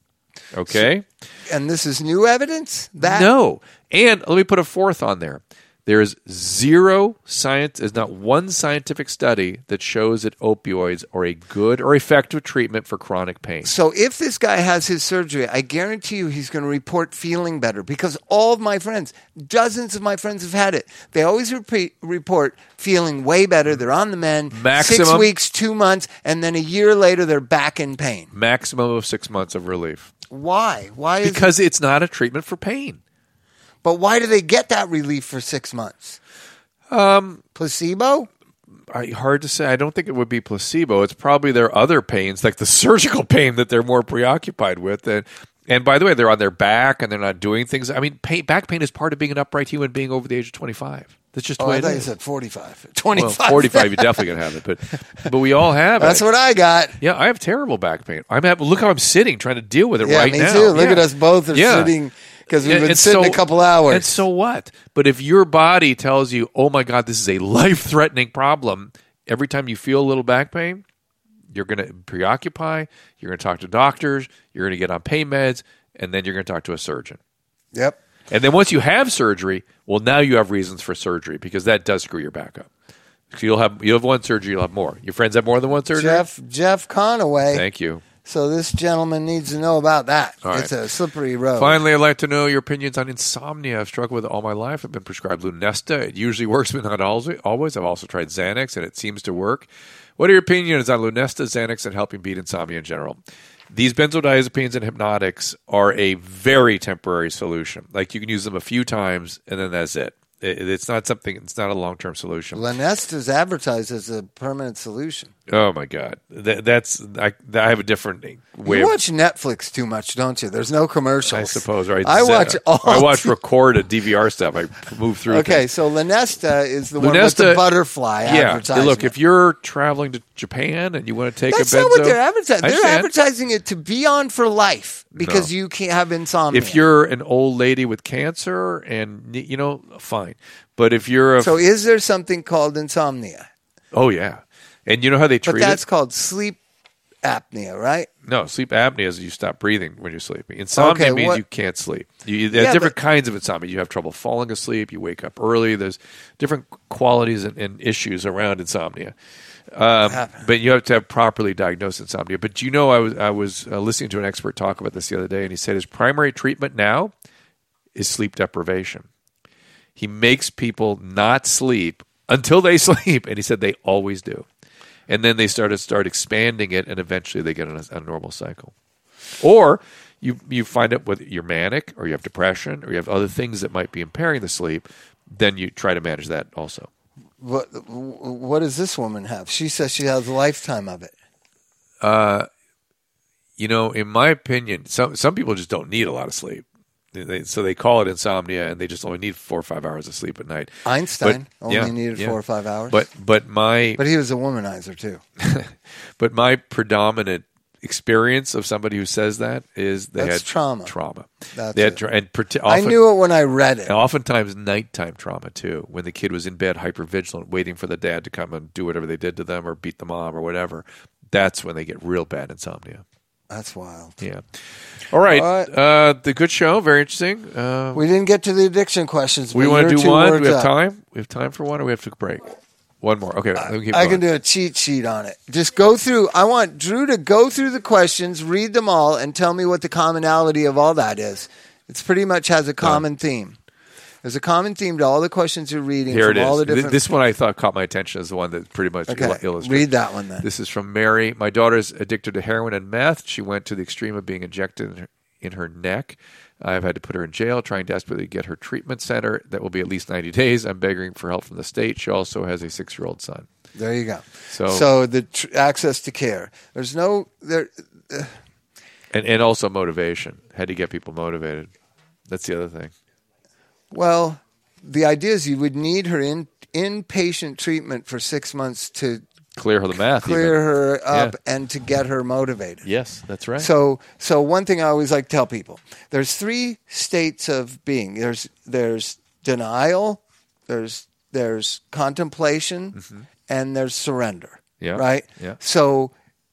A: Okay?
B: And this is new evidence? That
A: No. And let me put a fourth on there. There is zero science, there's not one scientific study that shows that opioids are a good or effective treatment for chronic pain.
B: So if this guy has his surgery, I guarantee you he's going to report feeling better, because all of my friends, dozens of my friends have had it. They always repeat, report feeling way better. They're on the mend. Six
A: Maximum-
B: weeks, two months, and then a year later they're back in pain.
A: Maximum of six months of relief.
B: Why? Why is
A: Because it's not a treatment for pain.
B: But why do they get that relief for six months? Um, placebo?
A: I, hard to say. I don't think it would be placebo. It's probably their other pains, like the surgical pain that they're more preoccupied with. And, and by the way, they're on their back and they're not doing things. I mean, pain, back pain is part of being an upright human being over the age of twenty-five. That's just the
B: Oh,
A: way
B: I
A: it
B: thought you
A: is.
B: said forty-five.
A: Well,
B: twenty-five.
A: forty-five, you're definitely going to have it. But but we all have
B: That's
A: it.
B: what I got.
A: Yeah, I have terrible back pain. I'm have, look how I'm sitting trying to deal with it
B: Yeah,
A: right
B: me
A: now.
B: too. Look
A: Yeah.
B: at us both are
A: Yeah.
B: sitting, because we've
A: And-
B: been
A: and
B: sitting
A: so-
B: a couple hours.
A: And so what? But if your body tells you, oh my God, this is a life-threatening problem, every time you feel a little back pain, you're going to preoccupy, you're going to talk to doctors, you're going to get on pain meds, and then you're going to talk to a surgeon.
B: Yep.
A: And then once you have surgery, well, now you have reasons for surgery, because that does screw your back up. So you'll have you'll have one surgery, you'll have more. Your friends have more than one surgery?
B: Jeff Jeff Conaway.
A: Thank you.
B: So this gentleman needs to know about that.
A: All right.
B: It's a slippery road.
A: Finally, I'd like to know your opinions on insomnia. I've struggled with it all my life. I've been prescribed Lunesta. It usually works, but not always. Always. I've also tried Xanax, and it seems to work. What are your opinions on Lunesta, Xanax, and helping beat insomnia in general? these benzodiazepines and hypnotics are a very temporary solution. Like you can use them a few times and then that's it. it it's not something. It's not a long-term solution.
B: Lunesta is advertised as a permanent solution.
A: Oh my God, that, that's I, I have a different way.
B: You
A: of,
B: watch Netflix too much, don't you? There's no commercials.
A: I suppose, right?
B: I watch all.
A: I watch record a D V R stuff. I move through.
B: Okay,
A: things.
B: so Lunesta is the one with
A: Lunesta-
B: the butterfly
A: Yeah,
B: advertisement.
A: look, if you're traveling to Japan and you want to take
B: That's
A: a benzo,
B: not what they're advertising.
A: I
B: They're
A: understand.
B: advertising it to be on for life because
A: No.
B: you can't have insomnia.
A: If you're an old lady with cancer, and you know, fine. But if you're a,
B: so, is there something called insomnia?
A: oh yeah, and you know how they
B: But
A: treat
B: that's
A: it?
B: called sleep apnea, right?
A: No, sleep apnea is you stop breathing when you're sleeping. Insomnia
B: Okay,
A: means
B: what-
A: you can't sleep. You, there's
B: Yeah,
A: different
B: but-
A: kinds of insomnia. You have trouble falling asleep. You wake up early. There's different qualities and, and issues around insomnia. Um, but you have to have properly diagnosed insomnia. But you know, I was I was uh, listening to an expert talk about this the other day, and he said his primary treatment now is sleep deprivation. He makes people not sleep until they sleep, and he said they always do. And then they started start expanding it, and eventually they get on a, a normal cycle. Or you you find out whether you're manic, or you have depression, or you have other things that might be impairing the sleep. Then you try to manage that also.
B: What, what does this woman have? She says she has a lifetime of it.
A: Uh, you know, in my opinion, some some people just don't need a lot of sleep. They, so they call it insomnia, and they just only need four or five hours of sleep at night.
B: Einstein
A: But-
B: only
A: yeah,
B: needed
A: yeah.
B: four or five hours.
A: But but my
B: But he was a womanizer, too.
A: but my predominant experience of somebody who says that is they
B: That's
A: had
B: trauma.
A: Trauma.
B: That's
A: they had
B: it.
A: tra- and parti-
B: I
A: often,
B: knew it when I read it.
A: oftentimes nighttime trauma too. When the kid was in bed, hypervigilant, waiting for the dad to come and do whatever they did to them or beat the mom or whatever. That's when they get real bad insomnia.
B: That's wild.
A: Yeah. All right.
B: All right.
A: Uh, the good show. Very interesting. Uh,
B: We didn't get to the addiction questions.
A: we
B: but
A: want to
B: you're
A: do
B: two
A: one. Do
B: words
A: we have
B: up.
A: time? We have time for one, or we have to break. One more. Okay. let me keep
B: I
A: going.
B: can do a cheat sheet on it. Just go through. I want Drew to go through the questions, read them all, and tell me what the commonality of all that is. It's pretty much has a common theme. There's a common theme to all the questions you're reading
A: Here
B: from
A: it
B: all
A: is.
B: the
A: Th-
B: different.
A: This one I thought caught my attention as the one that pretty much
B: okay,
A: il- illustrates.
B: read that one then.
A: This is from Mary. My daughter's addicted to heroin and meth. She went to the extreme of being injected in her, in her neck. I've had to put her in jail, trying desperately to get her treatment center. That will be at least ninety days. I'm begging for help from the state. She also has a six-year-old son.
B: There you go.
A: So-
B: so the tr- access to care. There's no there.
A: And and also motivation. How do you get people motivated? That's the other thing.
B: Well, the idea is you would need her in inpatient treatment for six months to
A: Clear her the math.
B: clear
A: even.
B: her up
A: Yeah.
B: and to get her motivated.
A: Yes, that's right.
B: So, so one thing I always like to tell people: there's three states of being. There's there's denial, there's there's contemplation, and there's surrender.
A: Mm-hmm. Yeah,
B: Right.
A: yeah.
B: So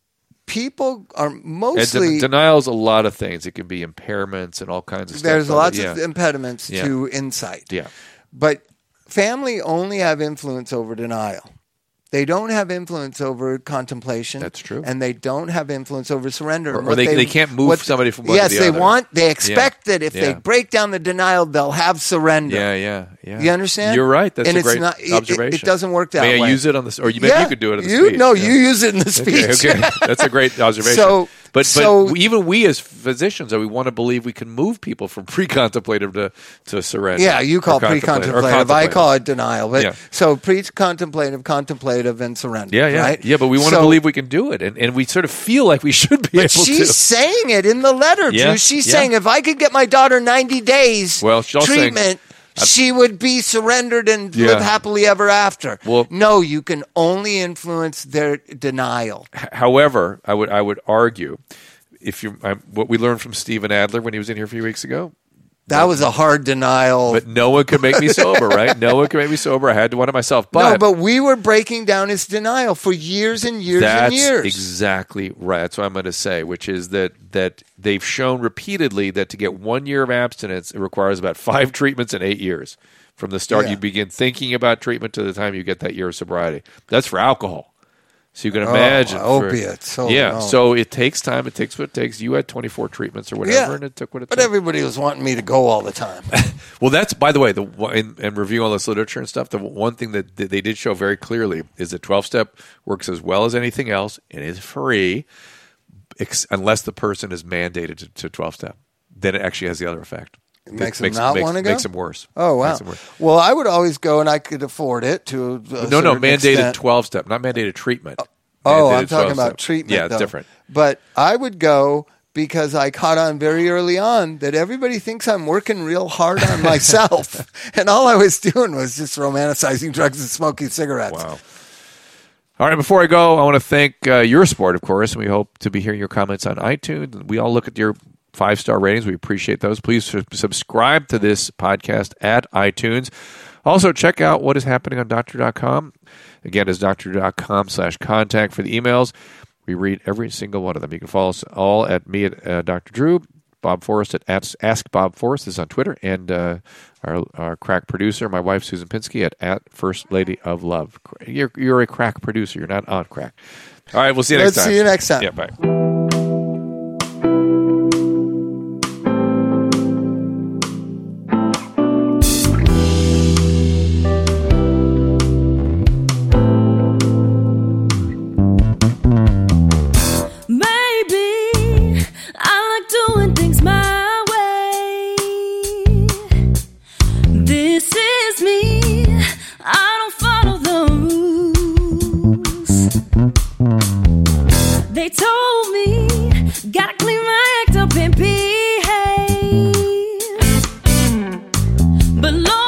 B: people are
A: And
B: mostly
A: de- denial is a lot of things. It can be impairments and all kinds of stuff.
B: there's
A: but,
B: lots
A: yeah.
B: of impediments
A: Yeah.
B: to insight.
A: Yeah.
B: But family only have influence over denial. They don't have influence over contemplation.
A: That's true.
B: And they don't have influence over surrender.
A: Or-
B: And
A: or
B: what
A: they- they can't move
B: what-
A: somebody from one to
B: Yes,
A: the
B: they
A: other.
B: want, they expect that if
A: Yeah.
B: they break down the denial, they'll have surrender.
A: Yeah, yeah, yeah.
B: You understand?
A: You're right. That's
B: And
A: a
B: it's
A: great
B: not- it- it-
A: observation.
B: it doesn't work that
A: May
B: way.
A: I use it on the? Or you, maybe
B: Yeah,
A: you could do it in the
B: you,
A: speech.
B: No,
A: Yeah.
B: you use it in the speech.
A: Okay, okay. That's a great observation.
B: So-
A: but
B: so-
A: but even we as physicians, we want to believe we can move people from pre-contemplative to, to surrender.
B: Yeah, you call
A: Or contemplative- or
B: pre-contemplative. I
A: contemplative.
B: call it denial. But
A: Yeah.
B: so pre-contemplative, contemplative, and surrender.
A: Yeah, yeah,
B: right?
A: yeah. But we want to
B: So-
A: believe we can do it, and, and we sort of feel like we should be
B: But
A: able
B: she's
A: to.
B: saying it in the letter,
A: Yeah,
B: Drew. She's
A: yeah.
B: saying if I could get my daughter ninety days
A: Well, she's also saying-
B: treatment, she would be surrendered and
A: Yeah.
B: live happily ever after.
A: Well-
B: no, you can only influence their denial.
A: However, I would I would argue, if you I, what we learned from Stephen Adler when he was in here a few weeks ago.
B: That was a hard denial.
A: But no one could make me sober, right? No one could make me sober. I had to want it myself. But
B: no, but we were breaking down his denial for years and years
A: that's
B: and years.
A: exactly right. That's what I'm going to say, which is that that they've shown repeatedly that to get one year of abstinence, it requires about five treatments in eight years. From the start,
B: Yeah.
A: you begin thinking about treatment to the time you get that year of sobriety. That's for alcohol. So you can
B: Oh,
A: imagine. for-
B: opiates. Oh,
A: yeah.
B: no.
A: So it takes time. It takes what it takes. You had twenty-four treatments or whatever,
B: Yeah.
A: and it took what it
B: But
A: took.
B: everybody was wanting me to go all the time.
A: Well, that's, by the way, the one- in, in reviewing all this literature and stuff, the one thing that th- they did show very clearly is that twelve-step works as well as anything else and is free. ex- unless the person is mandated to, to twelve-step. Then it actually has the other effect.
B: It makes
A: it
B: them not
A: makes,
B: want to go?
A: Makes them worse.
B: Oh, wow.
A: Makes them worse.
B: Well, I would always go, and I could afford it to a
A: No, no,
B: certain
A: mandated
B: extent.
A: twelve-step, not mandated treatment.
B: Oh,
A: Mandated
B: I'm talking about
A: twelve-step.
B: treatment,
A: Yeah, it's
B: though.
A: different.
B: But I would go because I caught on very early on that everybody thinks I'm working real hard on myself. And all I was doing was just romanticizing drugs and smoking cigarettes.
A: Wow. All right, before I go, I want to thank uh, your support, of course, and we hope to be hearing your comments on iTunes. We all look at your five-star ratings. We appreciate those. Please su- subscribe to this podcast at iTunes. Also, check out what is happening on doctor dot com. Again, it's doctor dot com slash contact for the emails. We read every single one of them. You can follow us all at me at uh, Doctor Drew, Bob Forrest at Ask, Ask Bob Forrest is on Twitter, and uh, our, our crack producer, my wife Susan Pinsky at, at First Lady of Love. You're, you're a crack producer. You're not on crack. All right, we'll see you next
B: Let's
A: time.
B: see you next time.
A: Yeah, bye.
D: Maybe I like doing things my way. This is me. I don't follow the rules. They told me gotta clean my act up and behave. But Lord,